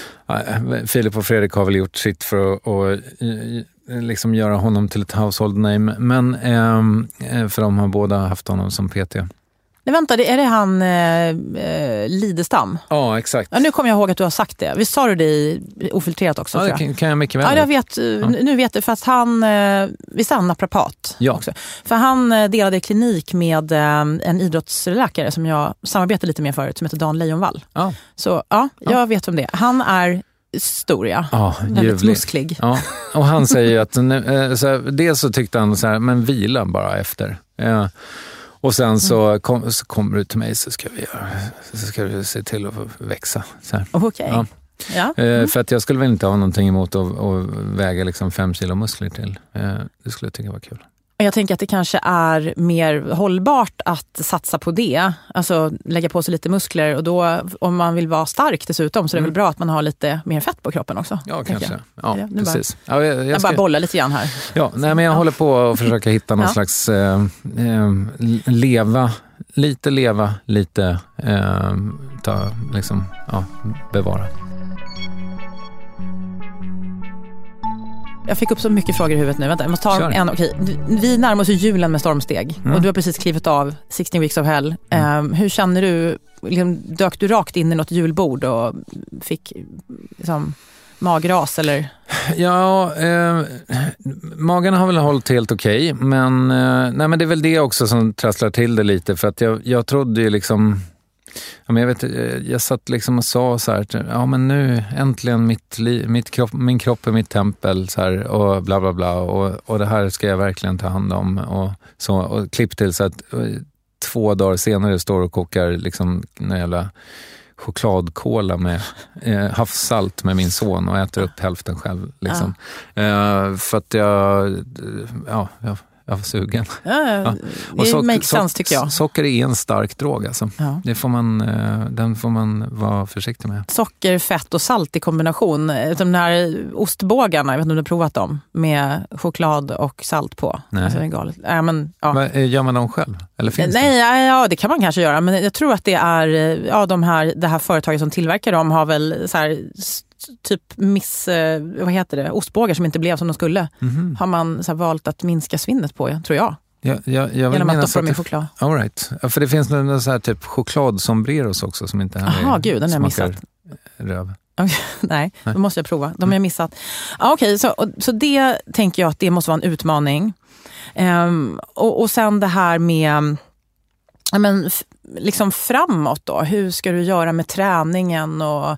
Filip och Fredrik har väl gjort sitt för att och, liksom göra honom till ett household name, men eh, för de har båda haft honom som P T. Nej, vänta, är det han eh, Lidestam? Ja, exakt. Ja, nu kommer jag ihåg att du har sagt det. Visst sa du det i ofiltrerat också? Ja, det kan, kan jag mycket väl. Ja, jag vet, ja. Nu vet jag, fast han, visst är han naprapat? Ja. Också. För han delade klinik med en idrottsläkare som jag samarbetar lite med förut, som heter Dan Lejonvall. Ja. Så ja, jag ja. vet om det. Han är stor, ja. Ja, väldigt musklig. Ja. Och han säger att, så här, dels så tyckte han så här, men vila bara efter. Ja. Och sen så, kom, så kommer du till mig, så ska vi, göra, så ska vi se till att växa. Okej. Okay. Ja. Ja. Mm. För att jag skulle väl inte ha någonting emot att, att väga liksom fem kilo muskler till. Det skulle jag tycka var kul. Jag tänker att det kanske är mer hållbart att satsa på det. Alltså lägga på sig lite muskler. Och då, om man vill vara stark dessutom, så är det mm. väl bra att man har lite mer fett på kroppen också. Ja, kanske. Jag. Ja, ja precis. Bara, ja, jag, jag, jag ska... bara bollar lite grann här. Ja, nej, men jag ja. håller på att försöka hitta någon ja. slags eh, eh, leva, lite leva, lite eh, ta, liksom, ja, bevara. Jag fick upp så mycket frågor i huvudet nu. Vänta, jag måste ta en. Okej. Vi närmar oss ju julen med stormsteg. Mm. Och du har precis klivit av sexton weeks of hell. Mm. Um, hur känner du? Liksom, dök du rakt in i något julbord och fick liksom, magras eller? Ja, eh, magen har väl hållit helt okej. Okay, men, eh, nej, men det är väl det också som trasslar till det lite. För att jag, jag trodde ju liksom... Ja, men jag, vet, jag satt liksom och sa så här, ja men nu äntligen mitt li, mitt kropp, min kropp är mitt tempel så här, och bla bla bla och, och det här ska jag verkligen ta hand om och, så, och klipp till så att två dagar senare står och kokar liksom en jävla chokladkola med eh, havssalt med min son och äter upp hälften själv liksom. Ja. Eh, för att jag ja, jag Jag var sugen. Ja, ja. Det socker, makes sense tycker jag. Socker är en stark drog alltså. Ja. Det får man, den får man vara försiktig med. Socker, fett och salt i kombination. De här ostbågarna, jag vet inte om du har provat dem, med choklad och salt på. Nej. Alltså det är galet. Ja, men, ja. Men, gör man dem själv? Eller finns Nej, det? Ja, det kan man kanske göra. Men jag tror att det är ja, de här, det här företaget som tillverkar dem har väl så här... typ miss, vad heter det, ostbågar som inte blev som de skulle, mm-hmm. har man så här valt att minska svinnet på, tror jag. Ja, jag, jag genom att doppa dem i choklad. All right. Ja, för det finns någon så här typ chokladssombreros också som inte här Aha, gud, den har jag missat. Röv. Nej, Nej, då måste jag prova. De har jag missat. Ah, Okej, okay, så, så det tänker jag att det måste vara en utmaning. Um, och, och sen det här med ja, men, f- liksom framåt då. Hur ska du göra med träningen och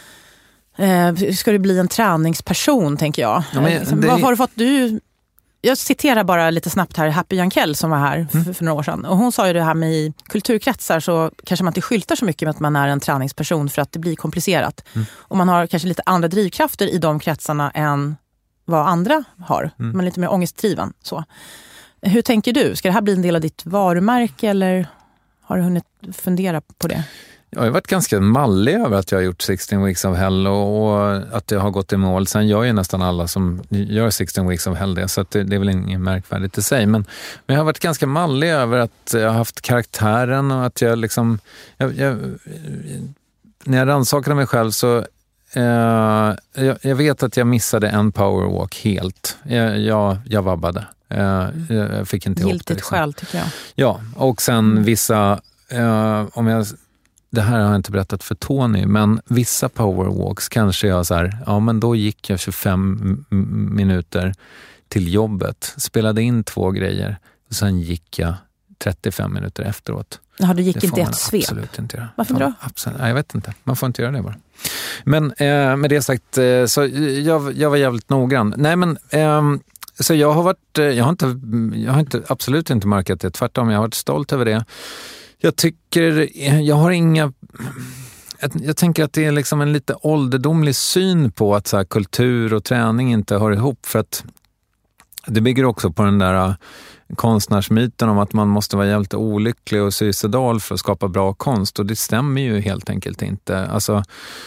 Eh, ska du bli en träningsperson, tänker jag. Ja, men, liksom, det... Vad har du fått? Du, jag citerar bara lite snabbt här Happy Jankell som var här mm. för, för några år sedan. Och hon sa ju det här med i kulturkretsar så kanske man inte skyltar så mycket med att man är en träningsperson för att det blir komplicerat. Mm. Och man har kanske lite andra drivkrafter i de kretsarna än vad andra har. Mm. Man är lite mer ångestdriven. Så. Hur tänker du? Ska det här bli en del av ditt varumärke eller har du hunnit fundera på det? Jag har varit ganska mallig över att jag har gjort sexton weeks of hell och, och att jag har gått i mål. Sen gör ju nästan alla som gör sexton weeks of hell det, så att det, det är väl inget märkvärdigt i sig. Men, men jag har varit ganska mallig över att jag har haft karaktären och att jag liksom... Jag, jag, när jag rannsakade mig själv så uh, jag, jag vet att jag missade en powerwalk helt. Jag, jag, jag vabbade. Uh, jag fick inte ihop det. Giltigt Liksom. skäl tycker jag. Ja, och sen vissa, uh, om jag, det här har jag inte berättat för Tony, men vissa powerwalks kanske jag så här, ja men då gick jag tjugofem m- minuter till jobbet, spelade in två grejer och sen gick jag trettiofem minuter efteråt. Ja, du gick det inte får man ett svep? Absolut inte göra. Varför då? Absolut, nej, jag vet inte. Man får inte göra det bara. Men eh, med det sagt, eh, så jag, jag var jävligt noggrann. Nej men, eh, så jag har varit, jag har inte, jag har inte, absolut inte märkat det. Tvärtom, jag har varit stolt över det. Jag tycker, jag har inga... Jag tänker att det är liksom en lite ålderdomlig syn på att så här, kultur och träning inte hör ihop. För att det bygger också på den där konstnärsmyten om att man måste vara jävligt olycklig och suicidal för att skapa bra konst. Och det stämmer ju helt enkelt inte. Alltså,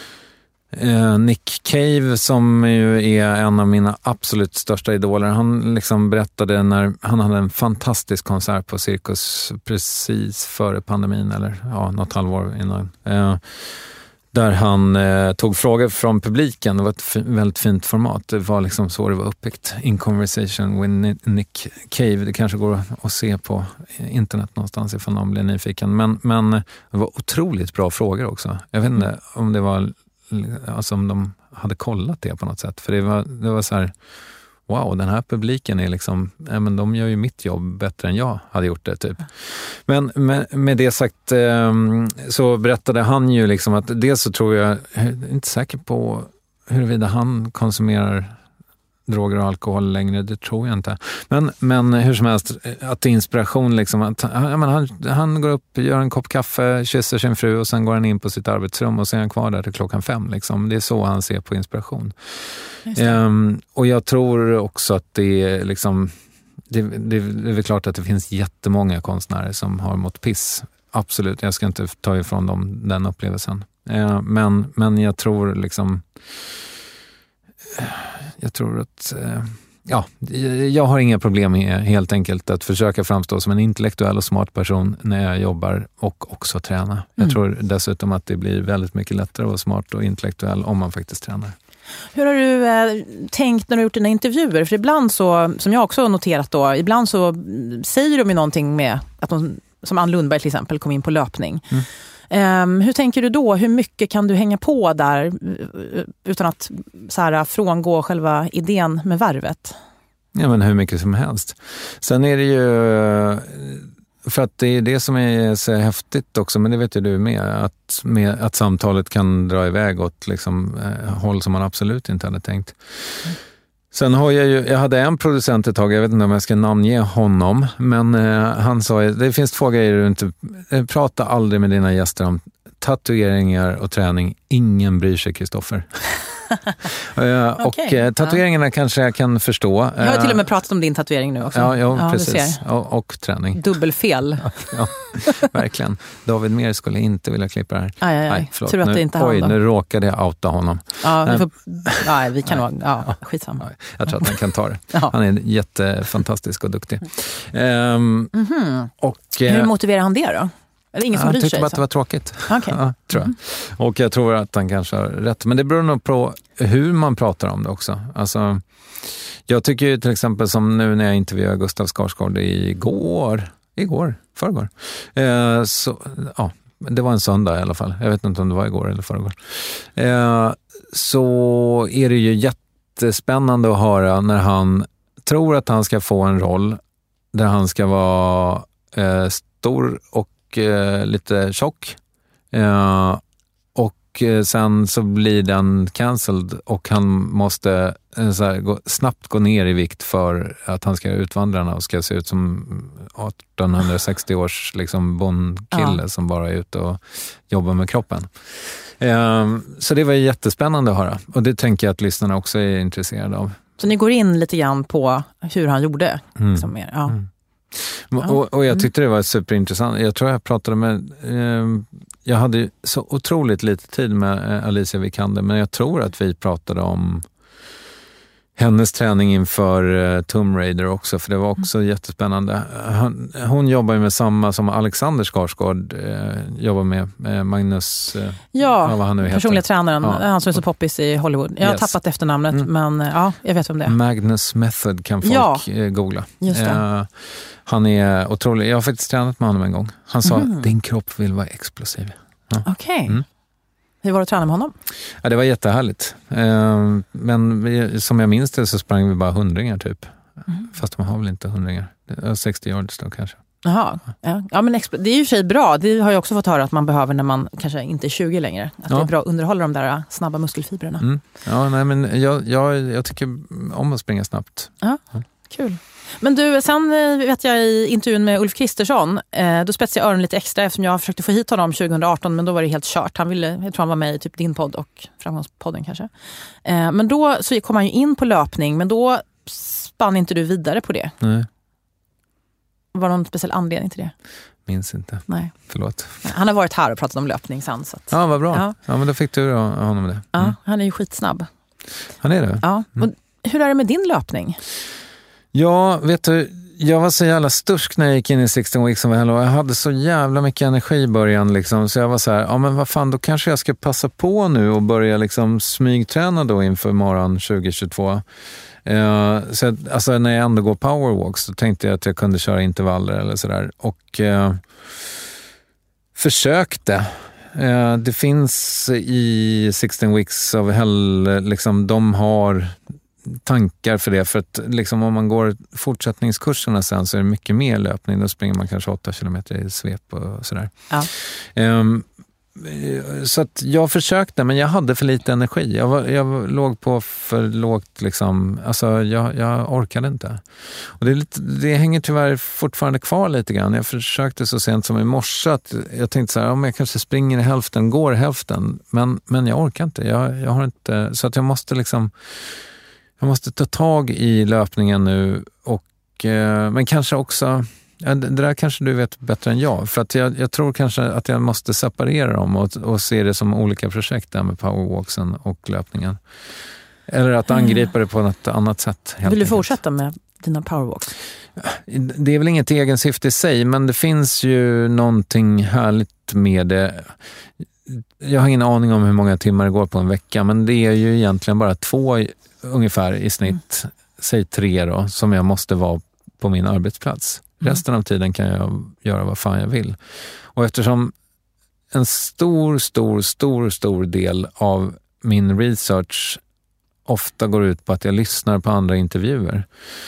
eh, Nick Cave som ju är en av mina absolut största idoler. Han liksom berättade när han hade en fantastisk konsert på Cirkus precis före pandemin eller ja, något halvår innan. Eh, där han eh, tog frågor från publiken. Det var ett f- väldigt fint format. Det var liksom så det var uppbyggt. In Conversation with Nick Cave. Det kanske går att se på internet någonstans ifall någon blir nyfiken. Men, men det var otroligt bra frågor också. Jag vet inte om det var, alltså om de hade kollat det på något sätt. För det var, det var så här, wow, den här publiken är liksom, ja, men de gör ju mitt jobb bättre än jag hade gjort det typ. Men med, med det sagt eh, så berättade han ju liksom att dels så tror jag, jag är inte säker på huruvida han konsumerar droger och alkohol längre, det tror jag inte. Men, men hur som helst, att det är inspiration liksom, att, ja, men han, han går upp, gör en kopp kaffe, kysser sin fru och sen går han in på sitt arbetsrum och sen är han kvar där till klockan fem liksom. Det är så han ser på inspiration. Um, och jag tror också att det är liksom, det, det, det är väl klart att det finns jättemånga konstnärer som har mått piss. Absolut, jag ska inte ta ifrån dem den upplevelsen. Uh, men, men jag tror liksom jag tror att uh, ja, jag har inga problem med helt enkelt att försöka framstå som en intellektuell och smart person när jag jobbar och också träna. Mm. Jag tror dessutom att det blir väldigt mycket lättare att vara smart och intellektuell om man faktiskt tränar. Hur har du eh, tänkt när du har gjort dina intervjuer? För ibland så, som jag också har noterat då, ibland så säger de ju någonting med att de, som Ann Lundberg till exempel, kom in på löpning. Mm. Um, hur tänker du då? Hur mycket kan du hänga på där utan att så här, frångå själva idén med värvet? Ja, men hur mycket som helst. Sen är det ju, för att det är det som är så häftigt också, men det vet ju du med, att, med, att samtalet kan dra iväg åt liksom, eh, håll som man absolut inte hade tänkt. Mm. Sen har jag ju, jag hade en producent ett tag, jag vet inte om jag ska namnge honom, men eh, han sa, det finns två grejer du inte, prata aldrig med dina gäster om tatueringar och träning. Ingen bryr sig, Kristoffer. uh, och okay. uh, tatueringarna ja. Kanske jag kan förstå. Jag har till och med pratat om din tatuering nu också. Ja, ja, ja precis. Och, och träning. Dubbelfel. Ja, verkligen. David Mer skulle inte vilja klippa det här. Aj, aj, aj. Nej, förlåt. Tror att nu, det inte oj, nu råkade jag outa honom. Ja, vi, får, nej, vi kan nog, ja, skitsamma. Ja, jag tror att han kan ta det. Ja. Han är jättefantastisk och duktig. Um, mm-hmm. och, Hur motiverar han det då? Är det ingen som jag bryr sig? tyckte bara att det var tråkigt. Okay. Ja, tror jag. Mm. Och jag tror att han kanske har rätt. Men det beror nog på hur man pratar om det också. Alltså, jag tycker ju till exempel som nu när jag intervjuade Gustav Skarsgård igår, igår, förrgår. Eh, så, ja, det var en söndag i alla fall. Jag vet inte om det var igår eller förrgår. Eh, så är det ju jättespännande att höra när han tror att han ska få en roll där han ska vara eh, stor och lite tjock eh, och sen så blir den cancelled och han måste eh, så här, gå, snabbt gå ner i vikt för att han ska utvandrarna och ska se ut som artonhundrasextio års liksom bondkille ja. Som bara är ute och jobbar med kroppen. Eh, så det var jättespännande att höra och det tänker jag att lyssnarna också är intresserade av. Så ni går in lite grann på hur han gjorde mm. liksom mer, ja. Mm. Och, och jag tyckte det var superintressant. Jag tror jag pratade med eh, jag hade så otroligt lite tid med Alicia Vikander, men jag tror att vi pratade om hennes träning inför uh, Tomb Raider också, för det var också mm. jättespännande. Hon, hon jobbar ju med samma som Alexander Skarsgård uh, jobbar med, uh, Magnus... Uh, ja, vad han nu personliga heter. tränaren, ja. han som är så poppis i Hollywood. Jag har yes. tappat efternamnet, mm. men ja, jag vet om det är. Magnus Method kan folk ja. uh, googla. Just det. Uh, han är otrolig. Jag har faktiskt tränat med honom en gång. Han sa, mm. din kropp vill vara explosiv. Ja. Okej. Okay. Mm. Hur var det att träna med honom? Ja, det var jättehärligt. Men vi, som jag minns det så sprang vi bara hundringar typ. Mm. Fast man har väl inte hundringar. sextio yards då kanske. Jaha. Ja, ja, men det är ju i sig bra. Det har jag också fått höra att man behöver när man kanske inte är tjugo längre. Att ja. det är bra att underhålla de där snabba muskelfibrerna. Mm. Ja, nej, men jag, jag, jag tycker om att springa snabbt. Ja, ja. Kul. Men du, sen vet jag i intervjun med Ulf Kristersson, eh, då spetsade jag öronen lite extra eftersom jag försökte få hit honom tjugo arton, men då var det helt kört. Han ville, jag tror han var med i typ din podd och Framgångspodden kanske. Eh, men då så kom han ju in på löpning, men då spann inte du vidare på det. Nej. Var det någon speciell anledning till det? Minns inte. Nej. Förlåt. Han har varit här och pratat om löpning sen. Så att, ja, vad bra. Ja. ja, men då fick du honom det. Mm. Ja, han är ju skitsnabb. Han är det? Ja. Mm. Och hur är det med din löpning? Ja, vet du, jag var så jävla stursk när jag gick in i sexton weeks of hell och jag hade så jävla mycket energi i början liksom, så jag var så här, ja men vad fan, då kanske jag ska passa på nu och börja liksom smygträna då inför morgon tjugo tjugotvå. Uh, så att, alltså när jag ändå går powerwalks så tänkte jag att jag kunde köra intervaller eller sådär och uh, försökte. Uh, det finns i sexton weeks of hell liksom, de har tankar för det, för att liksom om man går fortsättningskurserna sen så är det mycket mer löpning, då springer man kanske åtta kilometer i svep och sådär. Ja. Um, så att jag försökte, men jag hade för lite energi. Jag, var, jag låg på för lågt liksom, alltså jag, jag orkade inte. Och det, är lite, det hänger tyvärr fortfarande kvar lite grann. Jag försökte så sent som i morse att jag tänkte så här, om jag kanske springer i hälften, går i hälften, men, men jag orkar inte. Jag, jag har inte, så att jag måste liksom Jag måste ta tag i löpningen nu och eh, men kanske också, ja, det där kanske du vet bättre än jag, för att jag, jag tror kanske att jag måste separera dem och, och se det som olika projekt där med powerwalksen och löpningen. Eller att angripa det på något annat sätt. Vill du enkelt. fortsätta med dina powerwalks? Det är väl inget egensyfte i sig, men det finns ju någonting härligt med det. Jag har ingen aning om hur många timmar det går på en vecka, men det är ju egentligen bara två ungefär i snitt, mm. säg tre då, som jag måste vara på min arbetsplats. Mm. Resten av tiden kan jag göra vad fan jag vill. Och eftersom en stor, stor, stor, stor del av min research ofta går ut på att jag lyssnar på andra intervjuer,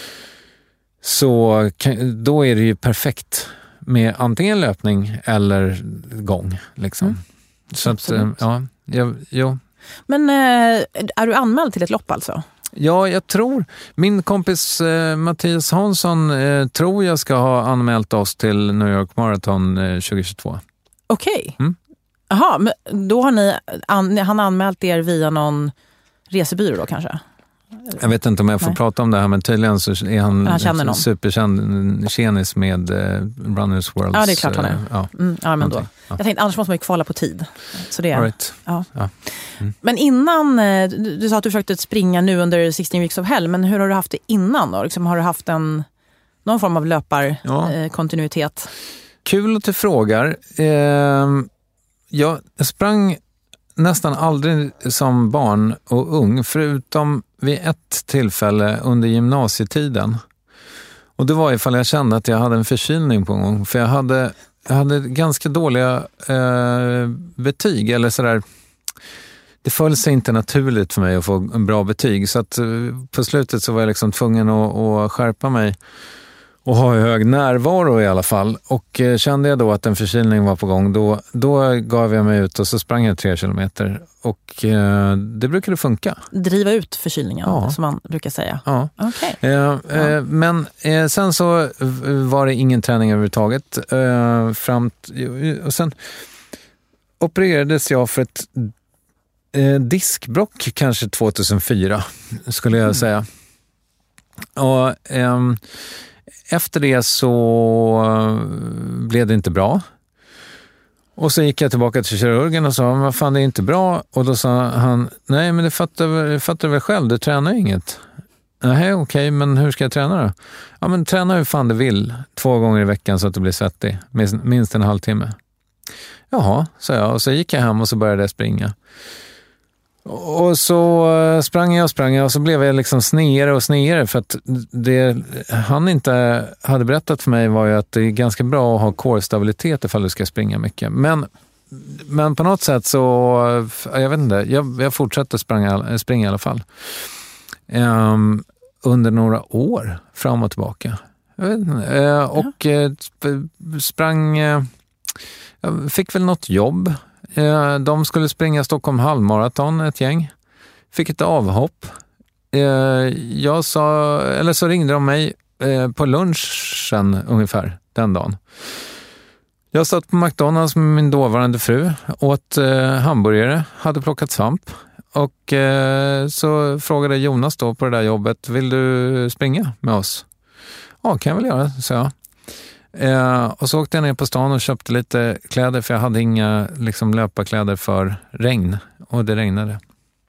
så kan, då är det ju perfekt med antingen löpning eller gång. Liksom. Mm. Så att, ja, jag, jo. Men eh, är du anmäld till ett lopp alltså? Ja, jag tror. Min kompis eh, Mattias Hansson eh, tror jag ska ha anmält oss till New York Marathon eh, tjugo tjugotvå. Okej. Okay. Mm. Jaha, men då har ni an, han anmält er via någon resebyrå då kanske? Jag vet inte om jag får Nej. prata om det här, men tydligen så är han, han superkänd tjenis med eh, Runners World. Ja, det är klart han är. Eh, ja. Mm, ja, men då. Ja. Jag tänkte, annars måste man ju kvala på tid. Så det är, right. ja. Ja. Mm. Men innan, du, du sa att du försökte springa nu under sexton weeks of hell, men hur har du haft det innan då? Liksom, har du haft en, någon form av löparkontinuitet? Ja. Eh, Kul att du frågar. Eh, jag sprang nästan aldrig som barn och ung, förutom vid ett tillfälle under gymnasietiden. Och det var ifall jag kände att jag hade en förkylning på en gång. För jag hade, jag hade ganska dåliga eh, betyg, eller sådär. Det föll sig inte naturligt för mig att få en bra betyg. Så att eh, på slutet så var jag liksom tvungen att, att skärpa mig och ha hög närvaro i alla fall. Och eh, kände jag då att en förkylning var på gång, då, då gav jag mig ut och så sprang jag tre kilometer. Och eh, det brukade funka. Driva ut förkylningen, ja. Som man brukar säga. Ja. Okay. Eh, ja. Eh, men eh, sen så var det ingen träning överhuvudtaget. Eh, fram t- och sen opererades jag för ett eh, diskbrock kanske tjugohundrafyra, skulle jag mm. säga. Och eh, efter det så blev det inte bra. Och så gick jag tillbaka till kirurgen och sa, vad fan, det är inte bra. Och då sa han, nej men det fattar, fattar väl själv, du tränar inget. Nej, okej, okay, men hur ska jag träna då? Ja, men träna hur fan du vill. Två gånger i veckan så att du blir svettig. Minst, minst en halvtimme. Jaha, sa jag. Och så gick jag hem och så började jag springa. Och så sprang jag och sprang jag och så blev jag liksom snigare och snigare. För att det han inte hade berättat för mig var ju att det är ganska bra att ha core-stabilitet ifall du ska springa mycket. Men, men på något sätt så, jag vet inte, jag, jag fortsatte springa, springa i alla fall. Um, under några år fram och tillbaka. Jag vet inte. Uh, och uh, sprang... Uh, jag fick väl något jobb. Uh, de skulle springa Stockholm halvmaraton, ett gäng. Fick ett avhopp. Uh, jag sa... Eller så ringde de mig uh, på lunchen ungefär den dagen. Jag satt på McDonalds med min dåvarande fru. Åt uh, hamburgare. Hade plockat svamp. Och eh, så frågade Jonas då på det där jobbet, vill du springa med oss? Ja, kan jag väl göra, sa jag. Eh, och så åkte jag ner på stan och köpte lite kläder, för jag hade inga liksom, löparkläder för regn. Och det regnade.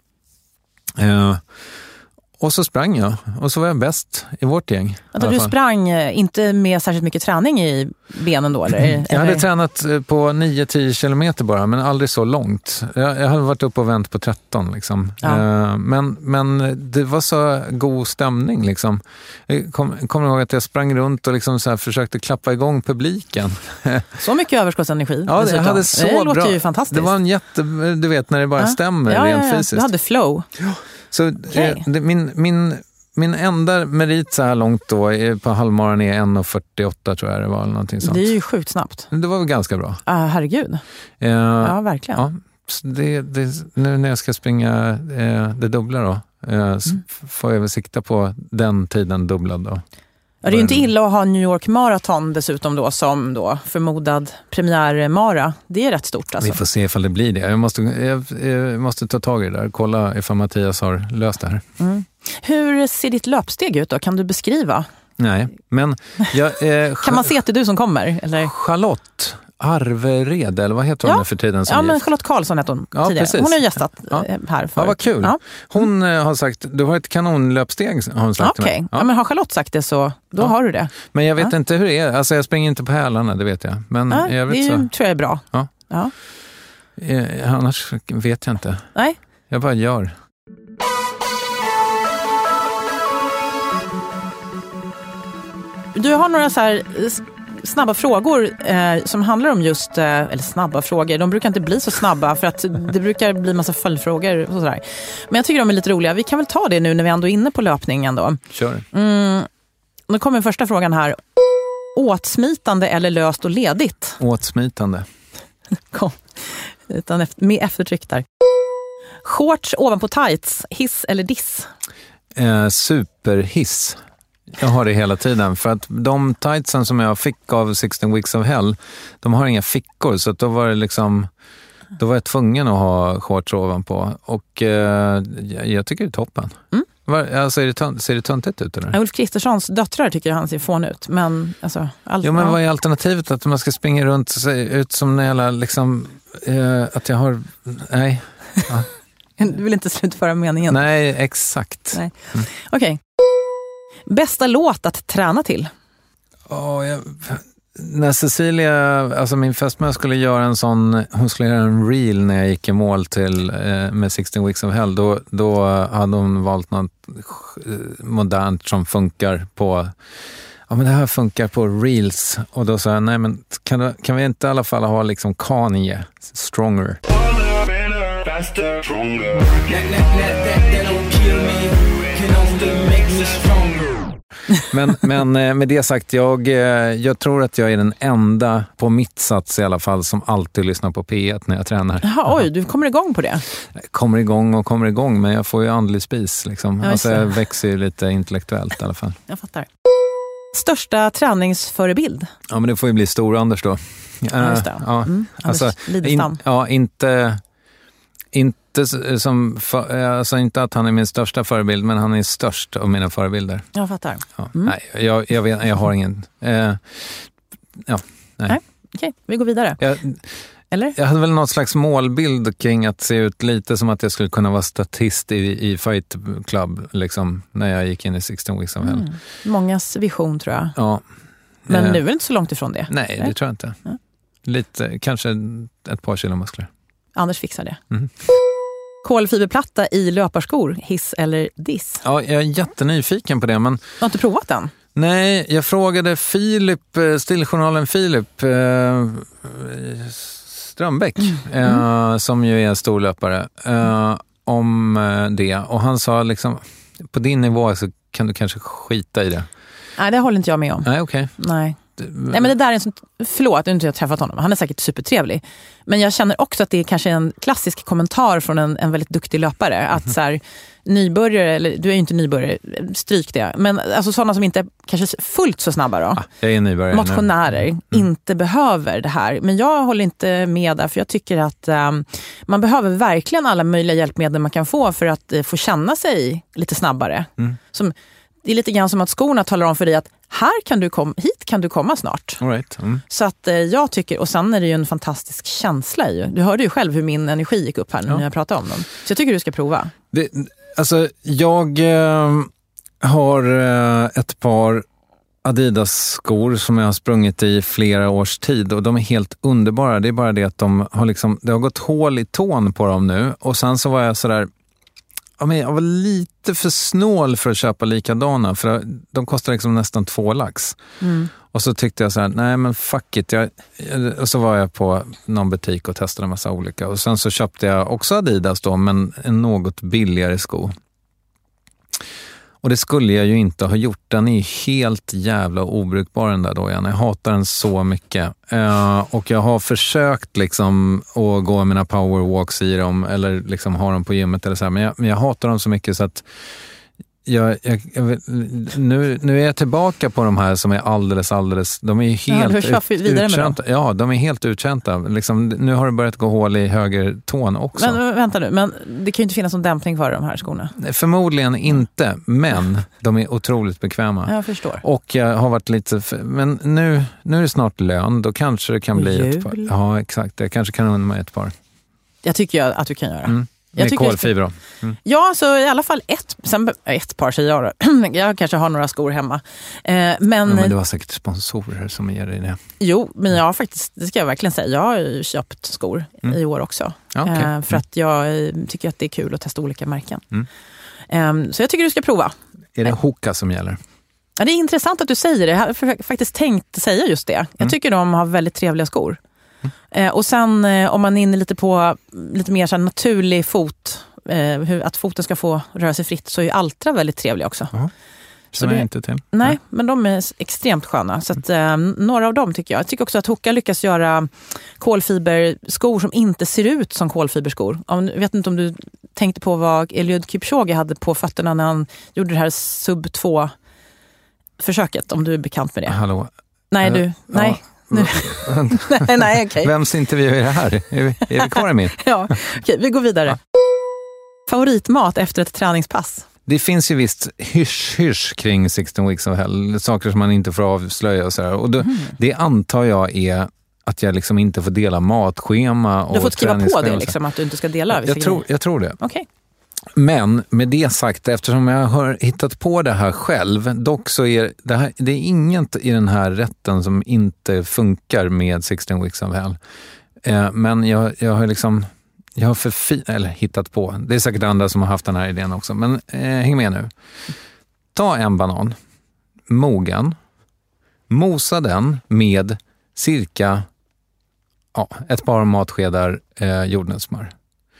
Eh, och så sprang jag. Och så var jag bäst i vårt gäng. Alltså, du sprang inte med särskilt mycket träning i benen då? Eller? Jag hade tränat på nio till tio kilometer bara, men aldrig så långt. Jag, jag hade varit uppe och vänt på tretton. Liksom. Ja. Men, men det var så god stämning. Liksom. Jag kommer kom ihåg att jag sprang runt och liksom så här försökte klappa igång publiken. Så mycket överskottsenergi. Ja, det, hade så det bra. Låter ju fantastiskt. Det var en jätte, du vet när det bara ja. stämmer ja, rent ja, ja. fysiskt. Du hade flow. Ja. Så okay. eh, det, min, min, min enda merit så här långt då är, på halvmaran är en fyrtioåtta tror jag det var. Eller någonting sånt. Det är ju sjukt snabbt. Det var väl ganska bra. Uh, herregud. Eh, ja, verkligen. Ja, det, det, nu när jag ska springa eh, det dubbla då eh, så mm. får jag väl sikta på den tiden dubblad då. Ja, det är ju inte illa att ha New York Marathon dessutom då som då förmodad premiärmara. Det är rätt stort alltså. Vi får se ifall det blir det. Jag måste, jag, jag måste ta tag i det där. Kolla ifall Mattias har löst det här. Mm. Hur ser ditt löpsteg ut då? Kan du beskriva? Nej, men... Jag, eh, kan man se att det är du som kommer? Eller? Charlotte Arvered, eller vad heter hon ja. för tiden? Som ja, men gift? Charlotte Karlsson heter hon ja, tidigare. Precis. Hon har gästat ja. här förut. Ja, vad kul. Ja. Hon mm. har sagt, du har ett kanonlöpsteg, har hon sagt. Okej, okay. ja. ja, men har Charlotte sagt det så, då ja. har du det. Men jag vet ja. inte hur det är. Alltså jag springer inte på hälarna, det vet jag. Men ja, jag vet det så. tror jag är bra. Ja. Ja. Eh, annars vet jag inte. Nej. Jag bara gör. Du har några så här snabba frågor eh, som handlar om just, eh, eller snabba frågor, de brukar inte bli så snabba för att det brukar bli massa följdfrågor och sådär. Men jag tycker de är lite roliga. Vi kan väl ta det nu när vi ändå är inne på löpningen då. Kör. Mm, då kommer första frågan här. Åtsmitande eller löst och ledigt? Åtsmitande. Kom, utan efter, med eftertryck där. Shorts ovanpå tights, hiss eller diss? Eh, superhiss. Jag har det hela tiden, för att de tightsen som jag fick av sexton Weeks of Hell, de har inga fickor, så att då var det liksom, då var jag tvungen att ha shorts ovanpå, och eh, jag tycker det är toppen. Mm. Var, alltså, är det tönt, ser det töntigt ut eller? Ulf Kristerssons döttrar tycker han ser fån ut, men alltså... Allt, jo, men ja. Vad är alternativet? Att man ska springa runt och se ut som en jävla, liksom, eh, att jag har, nej. Ja. Du vill inte slutföra meningen? Nej, exakt. Nej. Mm. Okej. Okay. Bästa låt att träna till? Oh, jag, när Cecilia, alltså min fästmö skulle göra en sån, hon skulle göra en reel när jag gick i mål till eh, med sexton Weeks of Hell, då, då hade hon valt något modernt som funkar på, ja men det här funkar på reels, och då sa jag, nej men kan, du, kan vi inte i alla fall ha liksom Kanye, Stronger? Faster, stronger. Men, men med det sagt, jag, jag tror att jag är den enda på mitt sats i alla fall som alltid lyssnar på P ett när jag tränar. Jaha, oj, du kommer igång på det? Jag kommer igång och kommer igång, men jag får ju andlig spis. Liksom. Ja, alltså, jag växer ju lite intellektuellt i alla fall. Jag fattar. Största träningsförebild? Ja, men det får ju bli Stor-Anders då. Ja, just det. Ja, mm. alltså, in, ja, inte... Inte som för, alltså inte att han är min största förebild, men han är störst av mina förebilder. Jag fattar. Ja, mm. Nej, jag, jag, vet, jag har ingen... Eh, ja, nej. nej. Okej, vi går vidare. Jag, Eller? Jag hade väl något slags målbild kring att se ut lite som att jag skulle kunna vara statist i, i Fight Club liksom, när jag gick in i sixteen Weeks of Hell. Mm. Mångas vision tror jag. Ja. Men eh, nu är det inte så långt ifrån det. Nej, eller? Det tror jag inte. Ja. Lite, kanske ett par kilo muskler. Anders fixar det. Mm. Kolfiberplatta i löparskor, hiss eller diss? Ja, jag är jättenyfiken på det, men... Du har inte provat den? Nej, jag frågade Filip, stiljournalen Filip eh, Strömbäck, mm. eh, som ju är storlöpare, eh, om det. Och han sa liksom, på din nivå så kan du kanske skita i det. Nej, det håller inte jag med om. Nej, okej. Okay. Nej. Nej, men det där är en sån, förlåt, jag har inte träffat honom. Han är säkert supertrevlig. Men jag känner också att det är kanske en klassisk kommentar från en, en väldigt duktig löpare. Att mm. så här, nybörjare, eller du är ju inte nybörjare, stryk det. Men alltså sådana som inte är kanske fullt så snabba då. Ah, jag är nybörjare. Motionärer mm. inte behöver det här. Men jag håller inte med där, för jag tycker att um, man behöver verkligen alla möjliga hjälpmedel man kan få för att uh, få känna sig lite snabbare. Mm. Som, det är lite grann som att skorna talar om för dig att här kan du komma, hit kan du komma snart. All right. Mm. Så att eh, jag tycker, och sen är det ju en fantastisk känsla ju. Du hörde ju själv hur min energi gick upp här när ja. jag pratade om dem. Så jag tycker du ska prova. Det, alltså, jag eh, har eh, ett par Adidas-skor som jag har sprungit i flera års tid och de är helt underbara. Det är bara det att de har liksom, det har gått hål i tån på dem nu och sen så var jag sådär, jag var lite för snål för att köpa likadana, för de kostar liksom nästan två lax. Mm. Och så tyckte jag så här, nej men fuck it. Jag, och så var jag på någon butik och testade en massa olika. Och sen så köpte jag också Adidas då, men en något billigare sko. Och det skulle jag ju inte ha gjort. Den är ju helt jävla obrukbar den där då. Jag hatar den så mycket. Uh, och jag har försökt liksom att gå mina powerwalks i dem. Eller liksom ha dem på gymmet eller så här. Men jag, men jag hatar dem så mycket så att jag, jag, jag, nu, nu är jag tillbaka på de här som är alldeles, alldeles... De är ju helt ja, ut, uttjänta. Ja, de är helt uttjänta. Liksom, nu har det börjat gå hål i höger tån också. Men vänta nu, men det kan ju inte finnas någon dämpning för de här skorna. Förmodligen inte, men de är otroligt bekväma. Jag förstår. Och jag har varit lite... Men nu, nu är det snart lön, då kanske det kan bli Jul. ett par. Ja, exakt. Jag kanske kan unna mig ett par. Jag tycker jag att du kan göra. Mm. Med kolfiber då? Mm. Ja, så i alla fall ett, sen, ett par säger jag då. Jag kanske har några skor hemma. Eh, men, ja, men du har säkert sponsorer som ger dig det. Jo, men jag har faktiskt, det ska jag verkligen säga, jag har ju köpt skor mm. i år också. Okay. Eh, för att jag tycker att det är kul att testa olika märken. Mm. Eh, så jag tycker du ska prova. Är det Hoka som gäller? Ja, det är intressant att du säger det. Jag har faktiskt tänkt säga just det. Jag mm. tycker de har väldigt trevliga skor. Mm. Eh, och sen eh, om man är inne lite på lite mer så här naturlig fot, eh, hur, att foten ska få röra sig fritt, så är ju Altra väldigt trevliga också. Uh-huh. Så det är inte till. Nej, nej, men de är extremt sköna. Så att, eh, några av dem tycker jag. Jag tycker också att Hoka lyckas göra kolfiberskor som inte ser ut som kolfiberskor. Jag vet inte om du tänkte på vad Eliud Kipchoge hade på fötterna när han gjorde det här sub två försöket, om du är bekant med det. Hallå. Nej, du. Nej. Ja. nej, nej, okay. Vems intervju är det här? Är vi, är vi kvar med? Ja, okej, okay, vi går vidare. Ja. Favoritmat efter ett träningspass? Det finns ju visst hysch-hysch kring sixteen Weeks of Hell. Saker som man inte får avslöja och sådär. Och då, mm. det antar jag är att jag liksom inte får dela matschema. Du har fått skriva på det liksom, att du inte ska dela vissa jag tror, jag tror det. Okej. Okay. Men med det sagt, eftersom jag har hittat på det här själv, dock så är det, här, det är inget i den här rätten som inte funkar med sixteen Weeks of Hell. Eh, men jag, jag har liksom, jag har förfi- eller hittat på, det är säkert andra som har haft den här idén också, men eh, häng med nu. Ta en banan, mogen, mosa den med cirka ja, ett par matskedar eh, jordnötssmör.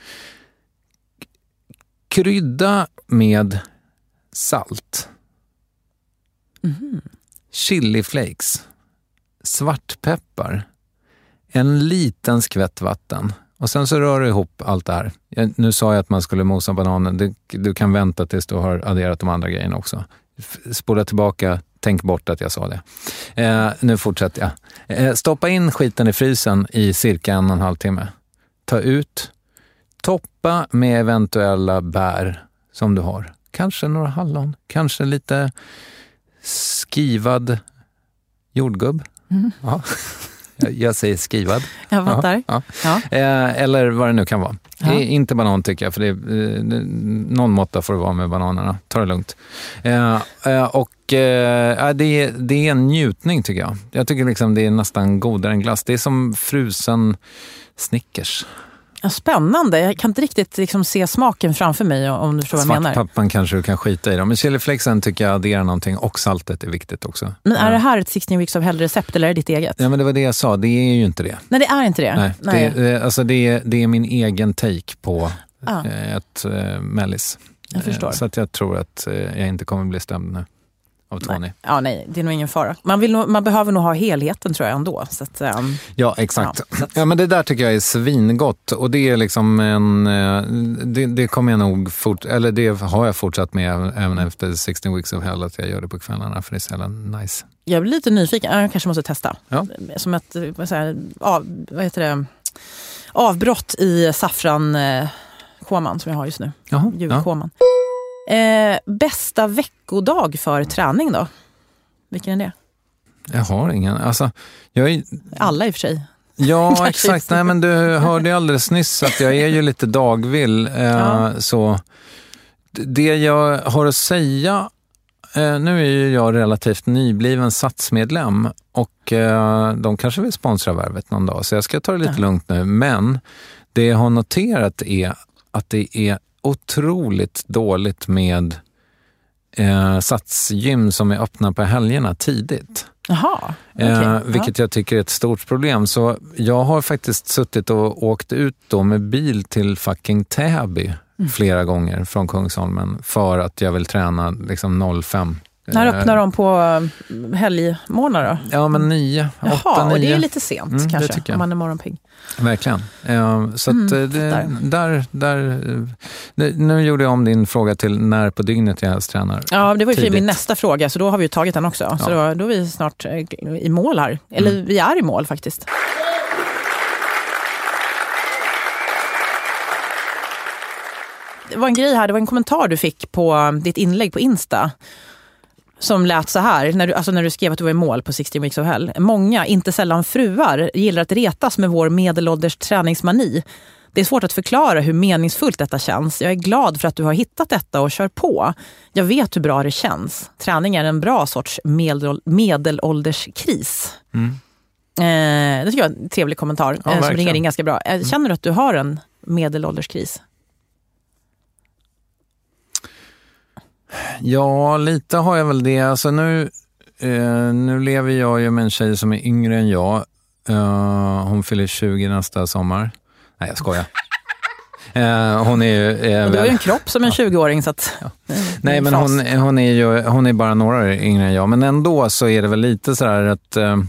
Krydda med salt, mm. chiliflakes, svartpeppar, en liten skvätt vatten. Och sen så rör du ihop allt det här. Jag, nu sa jag att man skulle mosa bananen. Du, du kan vänta tills du har adderat de andra grejerna också. Spola tillbaka, tänk bort att jag sa det. Eh, nu fortsätter jag. Eh, stoppa in skiten i frysen i cirka en och en halv timme. Ta ut. Toppa med eventuella bär som du har. Kanske några hallon. Kanske lite skivad jordgubb. Mm. Ja. Jag, jag säger skrivad. Jag fattar. Ja, ja. ja. Eh, eller vad det nu kan vara. Ja. Inte banan tycker jag, för det är, eh, någon måtta får det vara med bananerna. Ta det lugnt. Eh, eh, och eh, det, är, det är en njutning tycker jag. Jag tycker liksom det är nästan godare än glass. Det är som frusen Snickers. Ja, spännande. Jag kan inte riktigt liksom se smaken framför mig, om du förstår vad jag menar. Svartpappan kanske du kan skita i dem. Men chiliflexen tycker jag adderar någonting, och saltet är viktigt också. Men är det här ett sexton weeks of hell-recept eller är det ditt eget? Ja, men det var det jag sa. Det är ju inte det. Nej, det är inte det. Nej, Nej. Det, alltså det, är, det är min egen take på ah. ett äh, mellis. Jag förstår. Så att jag tror att äh, jag inte kommer bli stämd nu av Tony. Nej. Ja, nej, det är nog ingen fara. Man, vill nog, man behöver nog ha helheten tror jag ändå. Så att, um, ja, exakt. Ja, att... ja, men det där tycker jag är svingott. Och det är liksom en... Det, det kommer jag nog fort... Eller det har jag fortsatt med även efter sexton weeks of hell, att jag gör det på kvällarna, för det är så jävla nice. Jag blir lite nyfiken. Jag kanske måste testa. Ja. Som ett, vad säger, av, vad heter det? Avbrott i saffran eh, koman som jag har just nu. Jaha, julkoman. Ja. Eh, bästa veckodag för träning då? Vilken är det? Jag har ingen. Alltså, jag är... Alla i och för sig. Ja, exakt. Nej, men du hörde alldeles nyss att jag är ju lite dagvill. Eh, ja. Så det jag har att säga... Eh, nu är ju jag relativt nybliven satsmedlem. Och eh, de kanske vill sponsra Värvet någon dag. Så jag ska ta det lite ja. lugnt nu. Men det jag har noterat är att det är otroligt dåligt med eh, satsgym som är öppna på helgerna tidigt. Jaha, okay. eh, vilket ja. jag tycker är ett stort problem. Så jag har faktiskt suttit och åkt ut då med bil till fucking Täby mm. flera gånger från Kungsholmen för att jag vill träna liksom noll fem. När öppnar de på helgmorgnar då? Ja, men nio, Jaha, åtta, nio. Och det är lite sent mm, kanske, om man är morgonpigg. Verkligen. Uh, så mm, att, uh, det, där, där, uh, nu, nu gjorde jag om din fråga till när på dygnet jag helst tränar. Ja, det var ju tidigt. min nästa fråga, så då har vi ju tagit den också. Ja. Så då, då är vi snart i mål här. Eller mm. vi är i mål faktiskt. Det var en grej här, det var en kommentar du fick på ditt inlägg på Insta. Som lät så här, när du, alltså när du skrev att du var i mål på sexton weeks of hell. Många, inte sällan fruar, gillar att retas med vår medelålders träningsmani. Det är svårt att förklara hur meningsfullt detta känns. Jag är glad för att du har hittat detta och kör på. Jag vet hur bra det känns. Träning är en bra sorts medel, medelålderskris. Mm. Eh, det tycker jag är en trevlig kommentar ja, eh, som ringer in ganska bra. Eh, känner du att du har en medelålderskris? Ja, lite har jag väl det. Alltså nu, eh, nu lever jag ju med en tjej som är yngre än jag. Uh, hon fyller tjugo nästa sommar. Nej, jag skojar. Uh, hon är ju... Uh, du har ju en kropp som en tjugoåring så att... Ja. Nej, men hon, hon är ju hon är bara några år yngre än jag. Men ändå så är det väl lite så här att... Uh,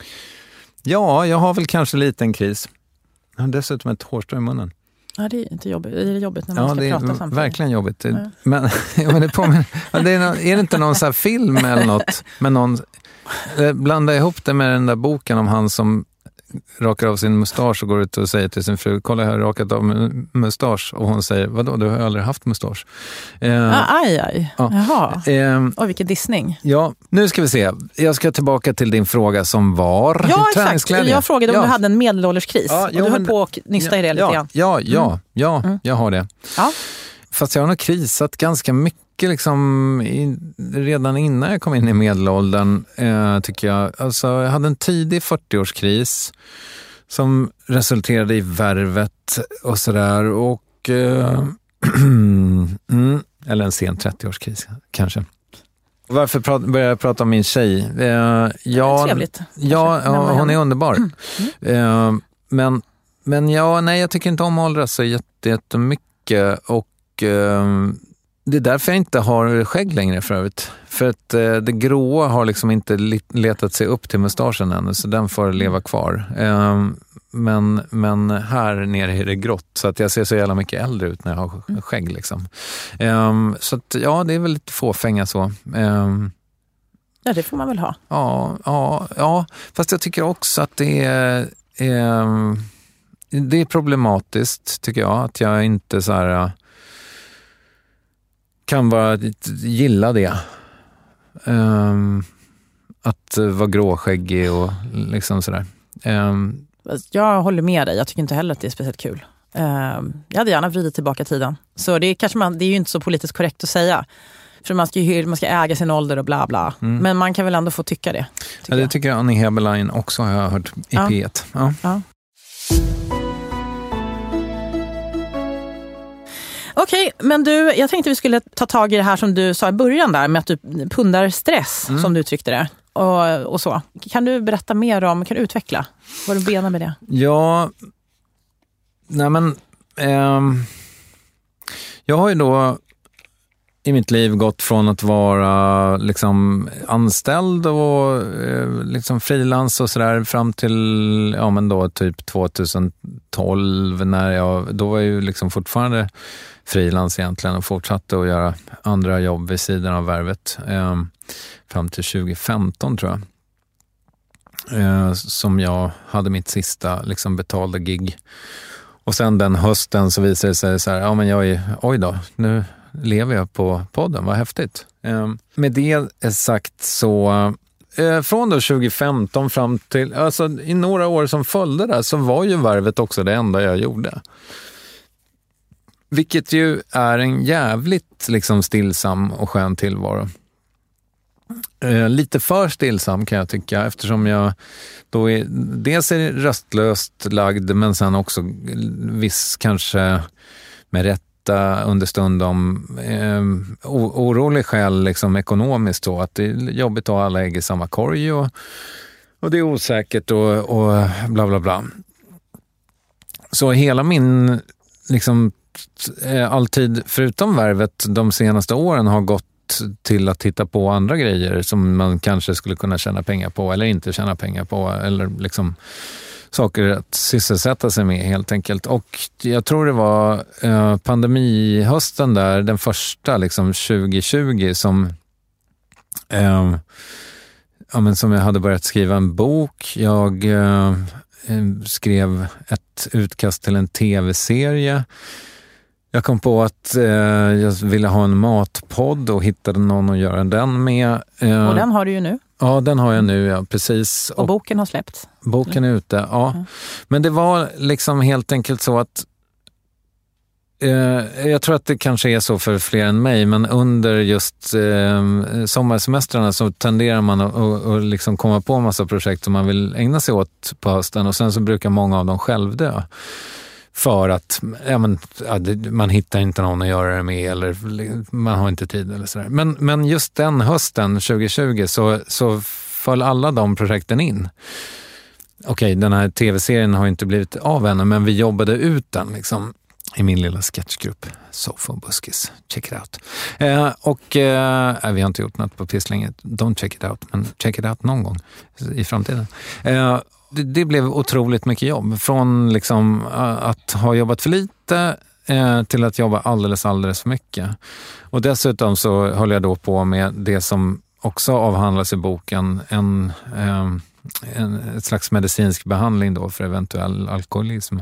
ja, jag har väl kanske lite en kris. Jag har dessutom ett hårstrå i munnen. Ja, det är inte jobbigt. Det är jobbigt när man ja, ska det prata är samtidigt. Verkligen jobbigt. Ja. Men, men det påminner, det är, någon, är det inte någon så här film eller något med någon... Blanda ihop det med den där boken om han som rakar av sin mustasch och går ut och säger till sin fru, kolla jag har rakat av min mustasch. Och hon säger, vadå, du har ju aldrig haft mustasch. Eh, ah, aj, aj. Ja. Jaha. Eh, Oj, vilken dissning. Ja, nu ska vi se. Jag ska tillbaka till din fråga som var... Ja, exakt. Jag frågade om ja. du hade en medelålderskris. Ja, och jo, du höll men, på att nysta ja, i det lite ja, grann. Ja, ja, mm. ja, mm. jag har det. Ja. Fast jag har nog krisat ganska mycket liksom, i, redan innan jag kom in i medelåldern, eh, tycker jag. Alltså, jag hade en tidig fyrtioårskris som resulterade i Värvet och sådär. Och, eh, mm, eller en sen trettioårskris kanske. Varför prat, började jag prata om min tjej? Eh, ja, trevligt. Ja, ja, hon är underbar. Mm. Eh, men, men ja, nej, jag tycker inte om att åldras så jättemycket. Och eh, det är därför jag inte har skägg längre för övrigt. För att eh, det gråa har liksom inte letat sig upp till mustaschen ännu, så den får leva kvar. Eh, men, men här nere är det grått, så att jag ser så jävla mycket äldre ut när jag har skägg liksom. Eh, så att, ja, det är väl lite fåfänga så. Eh, ja, det får man väl ha. Ja, ja, ja, fast jag tycker också att det är, eh, det är problematiskt, tycker jag, att jag inte så här kan bara gilla det. Um, att vara gråskäggig och liksom sådär. Um, jag håller med dig, jag tycker inte heller att det är speciellt kul. Uh, jag hade gärna vridit tillbaka tiden. Så det är, kanske man, det är ju inte så politiskt korrekt att säga. För man ska, ju, man ska äga sin ålder och bla bla. Mm. Men man kan väl ändå få tycka det. Ja, det jag. tycker jag Annie Heberlein också har jag hört i ja. P ett. Ja. Ja. Okej, men du, jag tänkte vi skulle ta tag i det här som du sa i början där med att du pundar stress, mm. som du uttryckte det. Och, och så. Kan du berätta mer om, kan du utveckla vad du menar med det? Ja, nej men ehm, jag har ju då i mitt liv gått från att vara liksom anställd och eh, liksom frilans och sådär fram till ja men då typ tjugohundratolv när jag, då var jag ju liksom fortfarande frilans egentligen och fortsatte att göra andra jobb vid sidan av värvet eh, fram till tjugofemton tror jag. Eh, som jag hade mitt sista liksom betalda gig. Och sen den hösten så visade det sig så här, ja men jag är, oj då, nu lever jag på podden, vad häftigt. Eh, med det sagt så, eh, från då tjugofemton fram till, alltså i några år som följde där så var ju värvet också det enda jag gjorde. Vilket ju är en jävligt liksom stillsam och skön tillvaro. Eh, lite för stillsam kan jag tycka eftersom jag då är, dels är röstlöst lagd men sen också viss kanske med rätta understundom eh, orolig själ liksom ekonomiskt så att det är jobbigt att ha alla ägg i samma korg och, och det är osäkert och, och bla bla bla. Så hela min liksom alltid förutom värvet de senaste åren har gått till att titta på andra grejer som man kanske skulle kunna tjäna pengar på eller inte tjäna pengar på eller liksom saker att sysselsätta sig med helt enkelt. Och jag tror det var eh, pandemihösten där, den första liksom tjugohundratjugo som eh, ja, men som jag hade börjat skriva en bok. Jag eh, skrev ett utkast till en tv-serie. Jag kom på att eh, jag ville ha en matpodd och hittade någon att göra den med. Eh, och den har du ju nu. Ja, den har jag nu, ja, precis. Och, och boken har släppts. Boken är ute, ja. Mm. Men det var liksom helt enkelt så att eh, jag tror att det kanske är så för fler än mig, men under just eh, sommarsemestrarna så tenderar man att, att, att liksom komma på en massa projekt som man vill ägna sig åt på hösten och sen så brukar många av dem självdö. För att ja, men, ja, det, man hittar inte någon att göra det med eller man har inte tid eller sådär. Men, men just den hösten tjugohundratjugo så, så föll alla de projekten in. Okej, den här tv-serien har inte blivit av ännu men vi jobbade ut den liksom i min lilla sketchgrupp. Sofa och buskis. Check it out. Eh, och eh, vi har inte gjort något på Pisslinge. Don't check it out, men check it out någon gång i framtiden. Eh, Det, det blev otroligt mycket jobb. Från liksom att ha jobbat för lite eh, till att jobba alldeles, alldeles för mycket. Och dessutom så höll jag då på med det som också avhandlas i boken. En, eh, en ett slags medicinsk behandling då för eventuell alkoholism.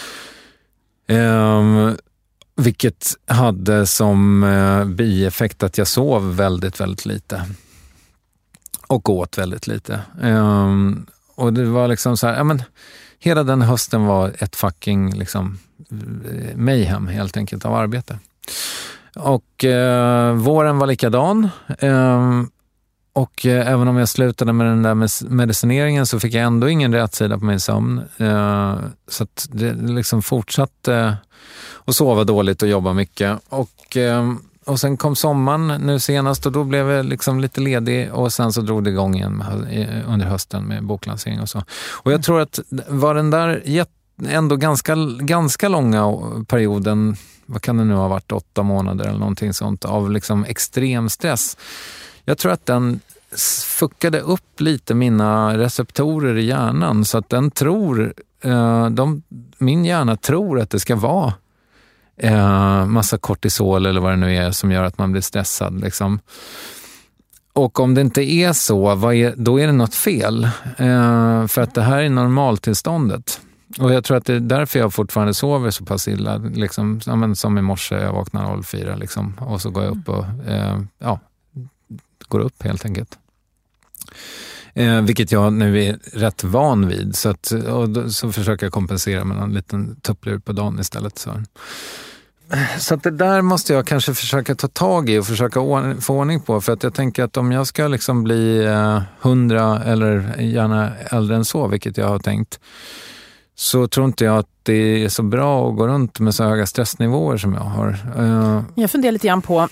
Eh, vilket hade som eh, bieffekt att jag sov väldigt, väldigt lite. Och åt väldigt lite. Eh, Och det var liksom så här, ja men hela den hösten var ett fucking liksom mayhem helt enkelt av arbete. Och eh, våren var likadan. Eh, och eh, även om jag slutade med den där medicineringen så fick jag ändå ingen rätsida på min sömn. Eh, så att det liksom fortsatte att sova dåligt och jobba mycket. Och eh, Och sen kom sommaren nu senast och då blev jag liksom lite ledig och sen så drog det igång igen under hösten med boklansering och så. Och jag tror att var den där ändå ganska, ganska långa perioden, vad kan det nu ha varit, åtta månader eller någonting sånt av liksom extrem stress. Jag tror att den fuckade upp lite mina receptorer i hjärnan så att den tror, de, min hjärna tror att det ska vara Eh, massa kortisol eller vad det nu är som gör att man blir stressad liksom. Och om det inte är så, vad är, då är det något fel eh, för att det här är normaltillståndet och jag tror att det är därför jag fortfarande sover så pass illa liksom, ja, men som i morse, jag vaknar noll fyra liksom, och så går jag upp och eh, ja, går upp helt enkelt. Eh, vilket jag nu är rätt van vid. Så, att, och då, så försöker jag kompensera med en liten tupplur på dagen istället. Så. Så att det där måste jag kanske försöka ta tag i och försöka ordning, få ordning på. För att jag tänker att om jag ska liksom bli hundra eh, eller gärna äldre än så, vilket jag har tänkt, så tror inte jag att det är så bra att gå runt med så höga stressnivåer som jag har. Uh, jag funderar lite grann på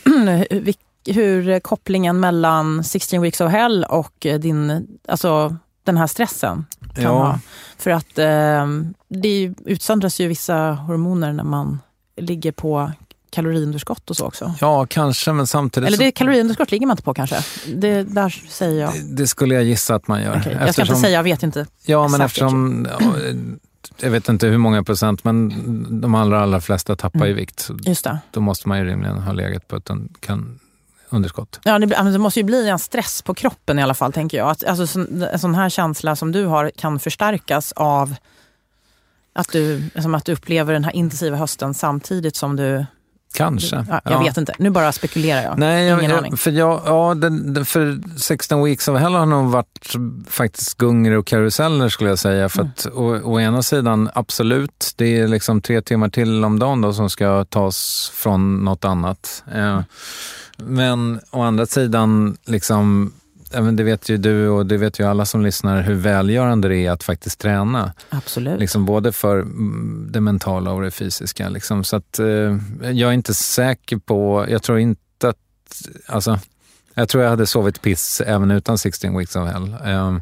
hur kopplingen mellan sexton weeks of hell och din, alltså den här stressen kan ja. ha. För att eh, det utsöndras ju vissa hormoner när man ligger på kaloriunderskott och så också. Ja, kanske, men samtidigt... Eller det kaloriunderskott ligger man inte på kanske. Det där säger jag. Det, det skulle jag gissa att man gör. Okay. Jag ska inte säga, jag vet inte. Ja, men eftersom... Ja, jag vet inte hur många procent, men de allra, allra flesta tappar mm. i vikt. Just det. Då måste man ju rimligen ha legat på ett kan, underskott. Ja, det, det måste ju bli en stress på kroppen i alla fall, tänker jag. Att, alltså, en sån här känsla som du har kan förstärkas av att du, som att du upplever den här intensiva hösten samtidigt som du... Kanske. Du, ja, jag ja. vet inte. Nu bara spekulerar jag. Nej, jag, Ingen jag, aning. För, jag, ja, den, den, för sexton weeks of hell har nog varit faktiskt gungor och karuseller skulle jag säga. För att mm. å, å ena sidan, absolut, det är liksom tre timmar till om dagen då som ska tas från något annat. Eh, men å andra sidan, liksom... Det vet ju du och det vet ju alla som lyssnar hur välgörande det är att faktiskt träna. Absolut. Liksom både för det mentala och det fysiska. Liksom. Så att eh, jag är inte säker på, jag tror inte att, alltså, jag tror jag hade sovit piss även utan sexton weeks of hell. Eh,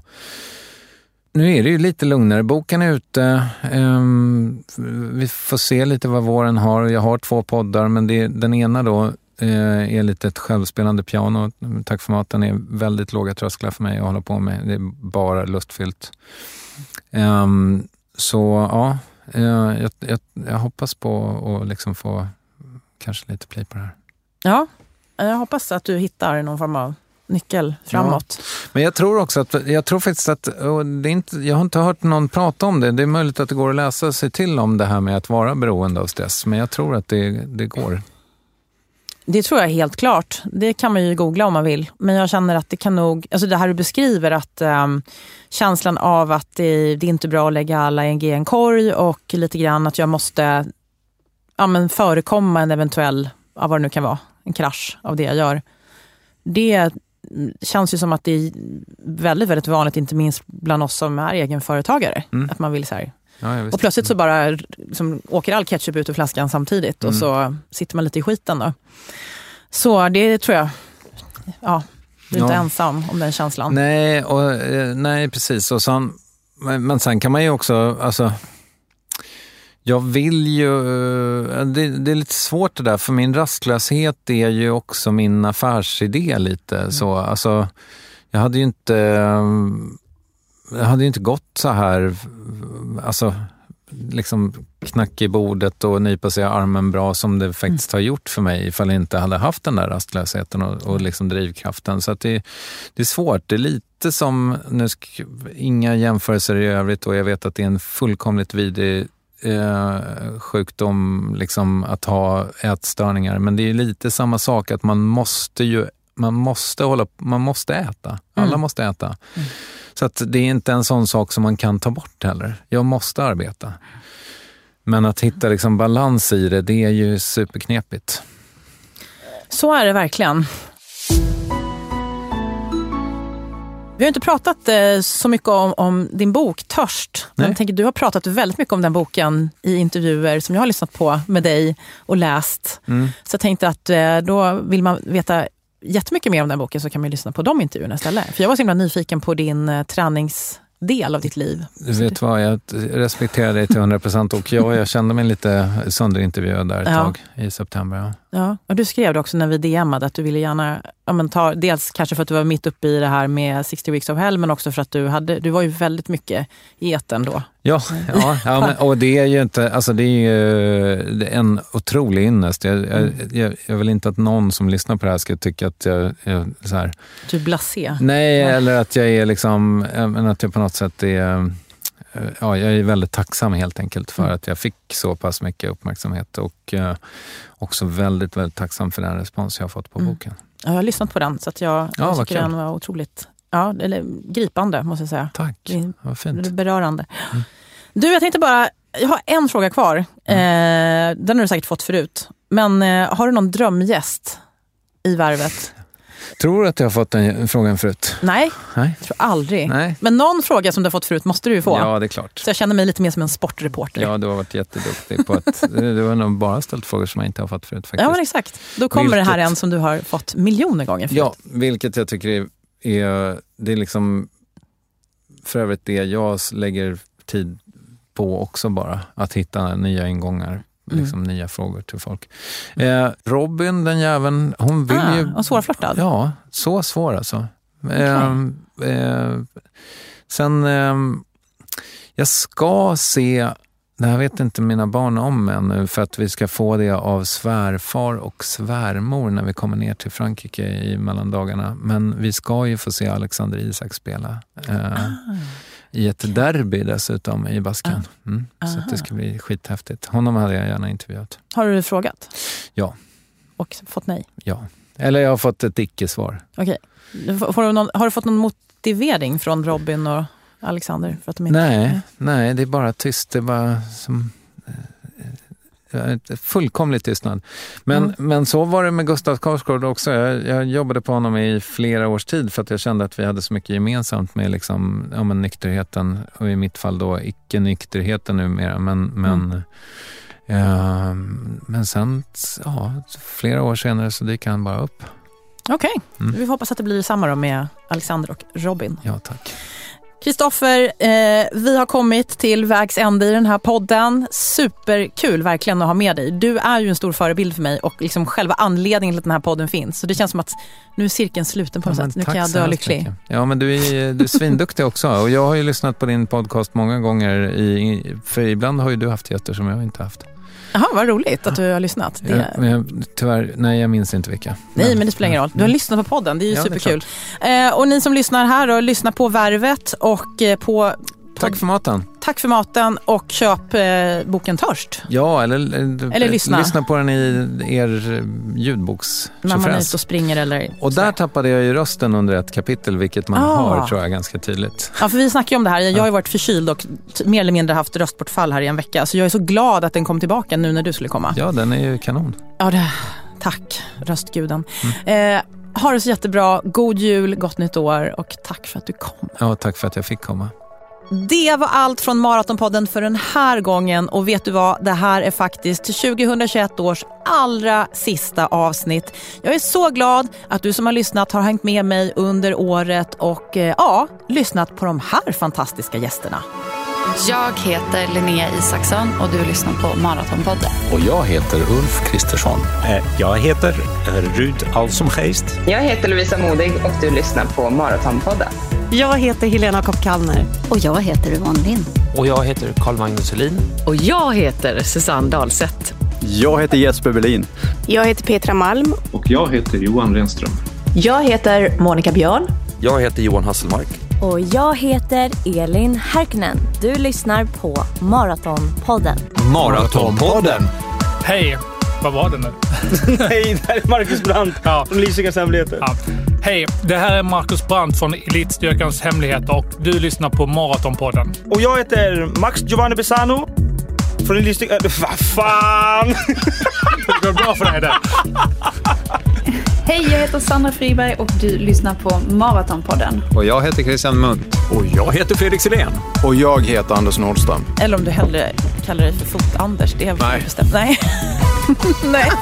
nu är det ju lite lugnare. Boken är ute. Eh, vi får se lite vad våren har. Jag har två poddar, men det, den ena då är lite ett självspelande piano. Tack för maten är väldigt låga trösklar för mig att hålla på med. Det är bara lustfyllt. Um, så ja, jag, jag, jag hoppas på att liksom få kanske lite play på det här. Ja, jag hoppas att du hittar någon form av nyckel framåt. Ja. Men jag tror också att, jag tror faktiskt att, och det är inte, jag har inte hört någon prata om det. Det är möjligt att det går att läsa sig till om det här med att vara beroende av stress. Men jag tror att det, det går. Det tror jag är helt klart. Det kan man ju googla om man vill. Men jag känner att det kan nog... Alltså det här du beskriver, att um, känslan av att det, det är inte bra att lägga alla ägg i en korg och lite grann att jag måste ja, men förekomma en eventuell, ja, vad det nu kan vara, en krasch av det jag gör. Det känns ju som att det är väldigt, väldigt vanligt, inte minst bland oss som är egenföretagare. Mm. Att man vill så här... Ja, och plötsligt så bara liksom, åker all ketchup ut ur flaskan samtidigt. Mm. Och så sitter man lite i skiten då. Så det tror jag, ja, du är ja. inte ensam om den känslan. Nej, och, nej precis. Och sen, men sen kan man ju också, alltså, jag vill ju, det, det är lite svårt det där. För min rastlöshet är ju också min affärsidé lite. Mm. Så, alltså, jag hade ju inte... Jag hade ju inte gått så här, alltså liksom knack i bordet och nypa sig i armen bra som det faktiskt har gjort för mig ifall jag inte hade haft den där rastlösheten och, och liksom drivkraften. Så att det, det är svårt. Det är lite som, nu sk- inga jämförelser i övrigt och jag vet att det är en fullkomligt vidrig eh, sjukdom liksom att ha ätstörningar. Men det är lite samma sak att man måste ju man måste hålla, man måste äta. Alla mm. måste äta. Mm. Så att det är inte en sån sak som man kan ta bort heller. Jag måste arbeta. Men att hitta liksom balans i det, det är ju superknepigt. Så är det verkligen. Vi har inte pratat eh, så mycket om, om din bok Törst. Men jag tänker, du har pratat väldigt mycket om den boken i intervjuer som jag har lyssnat på med dig och läst. Mm. Så jag tänkte att eh, då vill man veta jättemycket mer om den boken så kan man lyssna på de intervjuerna istället. För jag var så himla nyfiken på din eh, träningsdel av ditt liv. Du vet vad, jag respekterar dig till hundra procent och jag, jag kände mig lite sönderintervjuad där ett ja. tag i september. Ja. Ja, och du skrev det också när vi D M:ade att du ville gärna ja, men ta, dels kanske för att du var mitt uppe i det här med sextio weeks of hell, men också för att du hade, du var ju väldigt mycket i etern då. Ja, ja, ja men, och det är ju inte, alltså det är ju en otrolig ynnest. Jag, mm. jag, jag vill inte att någon som lyssnar på det här ska tycka att jag är så här... Du är blasé. Nej, ja. Eller att jag är liksom, men att jag på något sätt är... Ja, jag är väldigt tacksam helt enkelt för mm. att jag fick så pass mycket uppmärksamhet och eh, också väldigt, väldigt tacksam för den respons jag har fått på mm. boken. Ja, jag har lyssnat på den så att jag, ja, jag tycker den var otroligt Ja, eller gripande måste jag säga. Tack, vad fint. Det är berörande. Mm. Du, jag tänkte bara, jag har en fråga kvar. Mm. Eh, den har du säkert fått förut. Men eh, har du någon drömgäst i Värvet? Tror du att jag har fått den frågan förut? Nej, Nej. jag tror aldrig. Nej. Men någon fråga som du har fått förut måste du ju få. Ja, det är klart. Så jag känner mig lite mer som en sportreporter. Ja, du har varit jätteduktig på att... Du har nog bara ställt frågor som jag inte har fått förut faktiskt. Ja, men exakt. Då kommer vilket, det här en som du har fått miljoner gånger förut. Ja, vilket jag tycker är... är det är liksom... För övrigt det jag lägger tid på också bara. Att hitta nya ingångar. Liksom mm. nya frågor till folk. Eh, Robin, den jäveln, hon vill ah, ju... Och svårflörtad? Ja, så svår alltså. Okay. Eh, eh, sen, eh, jag ska se, det här vet inte mina barn om ännu, för att vi ska få det av svärfar och svärmor när vi kommer ner till Frankrike i mellandagarna. Men vi ska ju få se Alexander Isak spela. Eh, ah. I ett derby dessutom i Basken. Mm. Så att det ska bli skithäftigt. Honom hade jag gärna intervjuat. Har du frågat? Ja. Och fått nej? Ja. Eller jag har fått ett icke-svar. Okej. Har du någon, har du fått någon motivering från Robin och Alexander? För att de inte... Nej, nej, det är bara tyst. Det är bara som... fullkomligt tystnad. Men, mm. men så var det med Gustav Skarsgård också. Jag, jag jobbade på honom i flera års tid för att jag kände att vi hade så mycket gemensamt med liksom, ja, men nykterheten och i mitt fall då icke-nykterheten numera. Men, men, mm. eh, men sen ja, flera år senare så dyker han bara upp. Okej, okay. mm. vi hoppas att det blir samma då med Alexander och Robin. Ja, tack. Kristoffer, eh, vi har kommit till vägs ände i den här podden. Superkul verkligen att ha med dig. Du är ju en stor förebild för mig och liksom själva anledningen till att den här podden finns. Så det känns som att nu är cirkeln sluten på något ja, sätt. Nu kan jag dö lycklig. Mycket. Ja, men du är, du är svinduktig också. Och jag har ju lyssnat på din podcast många gånger. I, för ibland har ju du haft gäster som jag inte haft. Jaha, vad roligt att du har lyssnat. Det... Ja, men tyvärr, nej jag minns inte vilka. Nej, men, men det spelar ingen roll. Du har lyssnat på podden, det är ju ja, superkul. Eh, och ni som lyssnar här då, lyssna på Värvet och eh, på... Tack för maten. Tack för maten och köp eh, boken Törst. Ja, eller, eller, eller lyssna. lyssna på den i er ljudboks. När man är ute och springer eller... Och där tappade jag ju rösten under ett kapitel, vilket man ah. har tror jag ganska tydligt. Ja, för vi snackar ju om det här. Jag har ju varit förkyld och t- mer eller mindre haft röstbortfall här i en vecka. Så jag är så glad att den kom tillbaka nu när du skulle komma. Ja, den är ju kanon. Ja, det... tack röstguden. Mm. Eh, ha det så jättebra. God jul, gott nytt år och tack för att du kom. Ja, tack för att jag fick komma. Det var allt från Maratonpodden för den här gången och vet du vad, det här är faktiskt tjugohundratjugoett års allra sista avsnitt. Jag är så glad att du som har lyssnat har hängt med mig under året och eh, ja, lyssnat på de här fantastiska gästerna. Jag heter Linnea Isaksson och du lyssnar på Maratonpodden. Och jag heter Ulf Kristersson. Jag heter Rud Alsomgeist. Jag heter Lovisa Modig och du lyssnar på Maratonpodden. Jag heter Helena Kopp-Kallner. Och jag heter Yvonne Lind. Och jag heter Carl-Magnus Helin. Och jag heter Susanne Dahlseth. Jag heter Jesper Berlin. Jag heter Petra Malm. Och jag heter Johan Renström. Jag heter Monica Björn. Jag heter Johan Hasselmark. Och jag heter Elin Härknen. Du lyssnar på Maratonpodden. Maratonpodden? Hej, vad var det nu? Nej, det här är Marcus Brandt ja. från Elitstyrkans hemligheter. Ja. Hej, det här är Marcus Brandt från Elitstyrkans hemligheter och du lyssnar på Maratonpodden. Och jag heter Max Giovanni Besano från Elitstyrkan... Äh, vad fan! Det går bra för dig där. Hej, jag heter Sandra Friberg och du lyssnar på Maratonpodden. Och jag heter Christian Munt. Och jag heter Fredrik Silén. Och jag heter Anders Nordström. Eller om du hellre kallar dig för Fot-Anders, det är Nej. bestämt. Nej. Nej.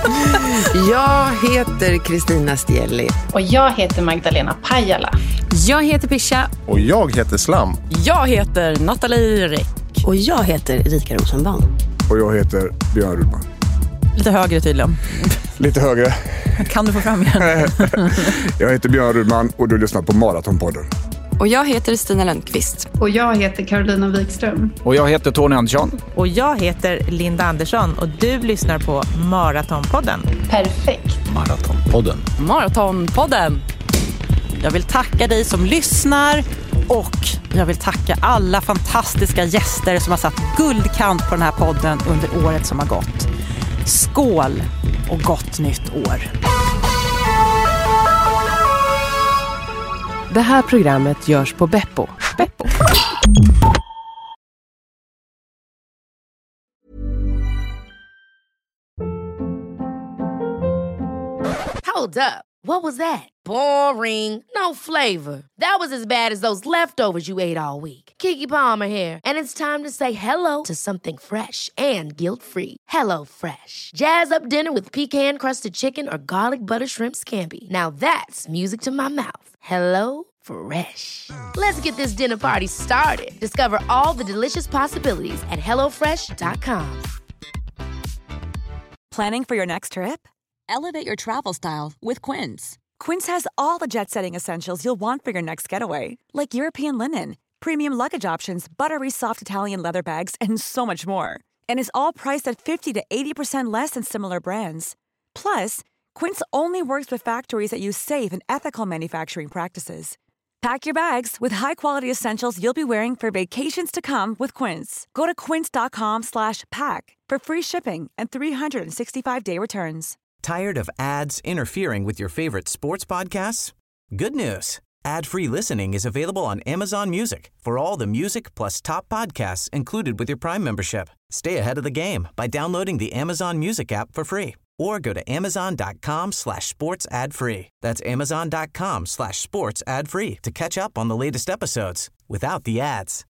Jag heter Kristina Stjelli. Och jag heter Magdalena Pajala. Jag heter Pisha. Och jag heter Slam. Jag heter Nathalie Räck. Och jag heter Erika Rosenbaum. Och jag heter Björn Rudman. Lite högre tydligen. Lite högre. Kan du få fram igen? Jag heter Björn Rudman och du lyssnar på Maratonpodden. Och jag heter Stina Lundqvist. Och jag heter Carolina Wikström. Och jag heter Tony Andersson. Och jag heter Linda Andersson och du lyssnar på Maratonpodden. Perfekt. Maratonpodden. Maratonpodden. Jag vill tacka dig som lyssnar och jag vill tacka alla fantastiska gäster som har satt guldkant på den här podden under året som har gått. Skål och gott nytt år. Det här programmet görs på Beppo. Beppo. Hold up. What was that? Boring. No flavor. That was as bad as those leftovers you ate all week. Keke Palmer here, and it's time to say hello to something fresh and guilt-free. Hello Fresh. Jazz up dinner with pecan-crusted chicken or garlic butter shrimp scampi. Now that's music to my mouth. Hello Fresh. Let's get this dinner party started. Discover all the delicious possibilities at hello fresh dot com. Planning for your next trip? Elevate your travel style with Quince. Quince has all the jet-setting essentials you'll want for your next getaway, like European linen, premium luggage options, buttery soft Italian leather bags, and so much more. And is all priced at fifty to eighty percent less than similar brands. Plus, Quince only works with factories that use safe and ethical manufacturing practices. Pack your bags with high-quality essentials you'll be wearing for vacations to come with Quince. Go to quince.com slash pack for free shipping and three sixty-five day returns. Tired of ads interfering with your favorite sports podcasts? Good news. Ad-free listening is available on Amazon Music for all the music plus top podcasts included with your Prime membership. Stay ahead of the game by downloading the Amazon Music app for free or go to amazon.com slash sports ad free. That's amazon.com slash sports ad free to catch up on the latest episodes without the ads.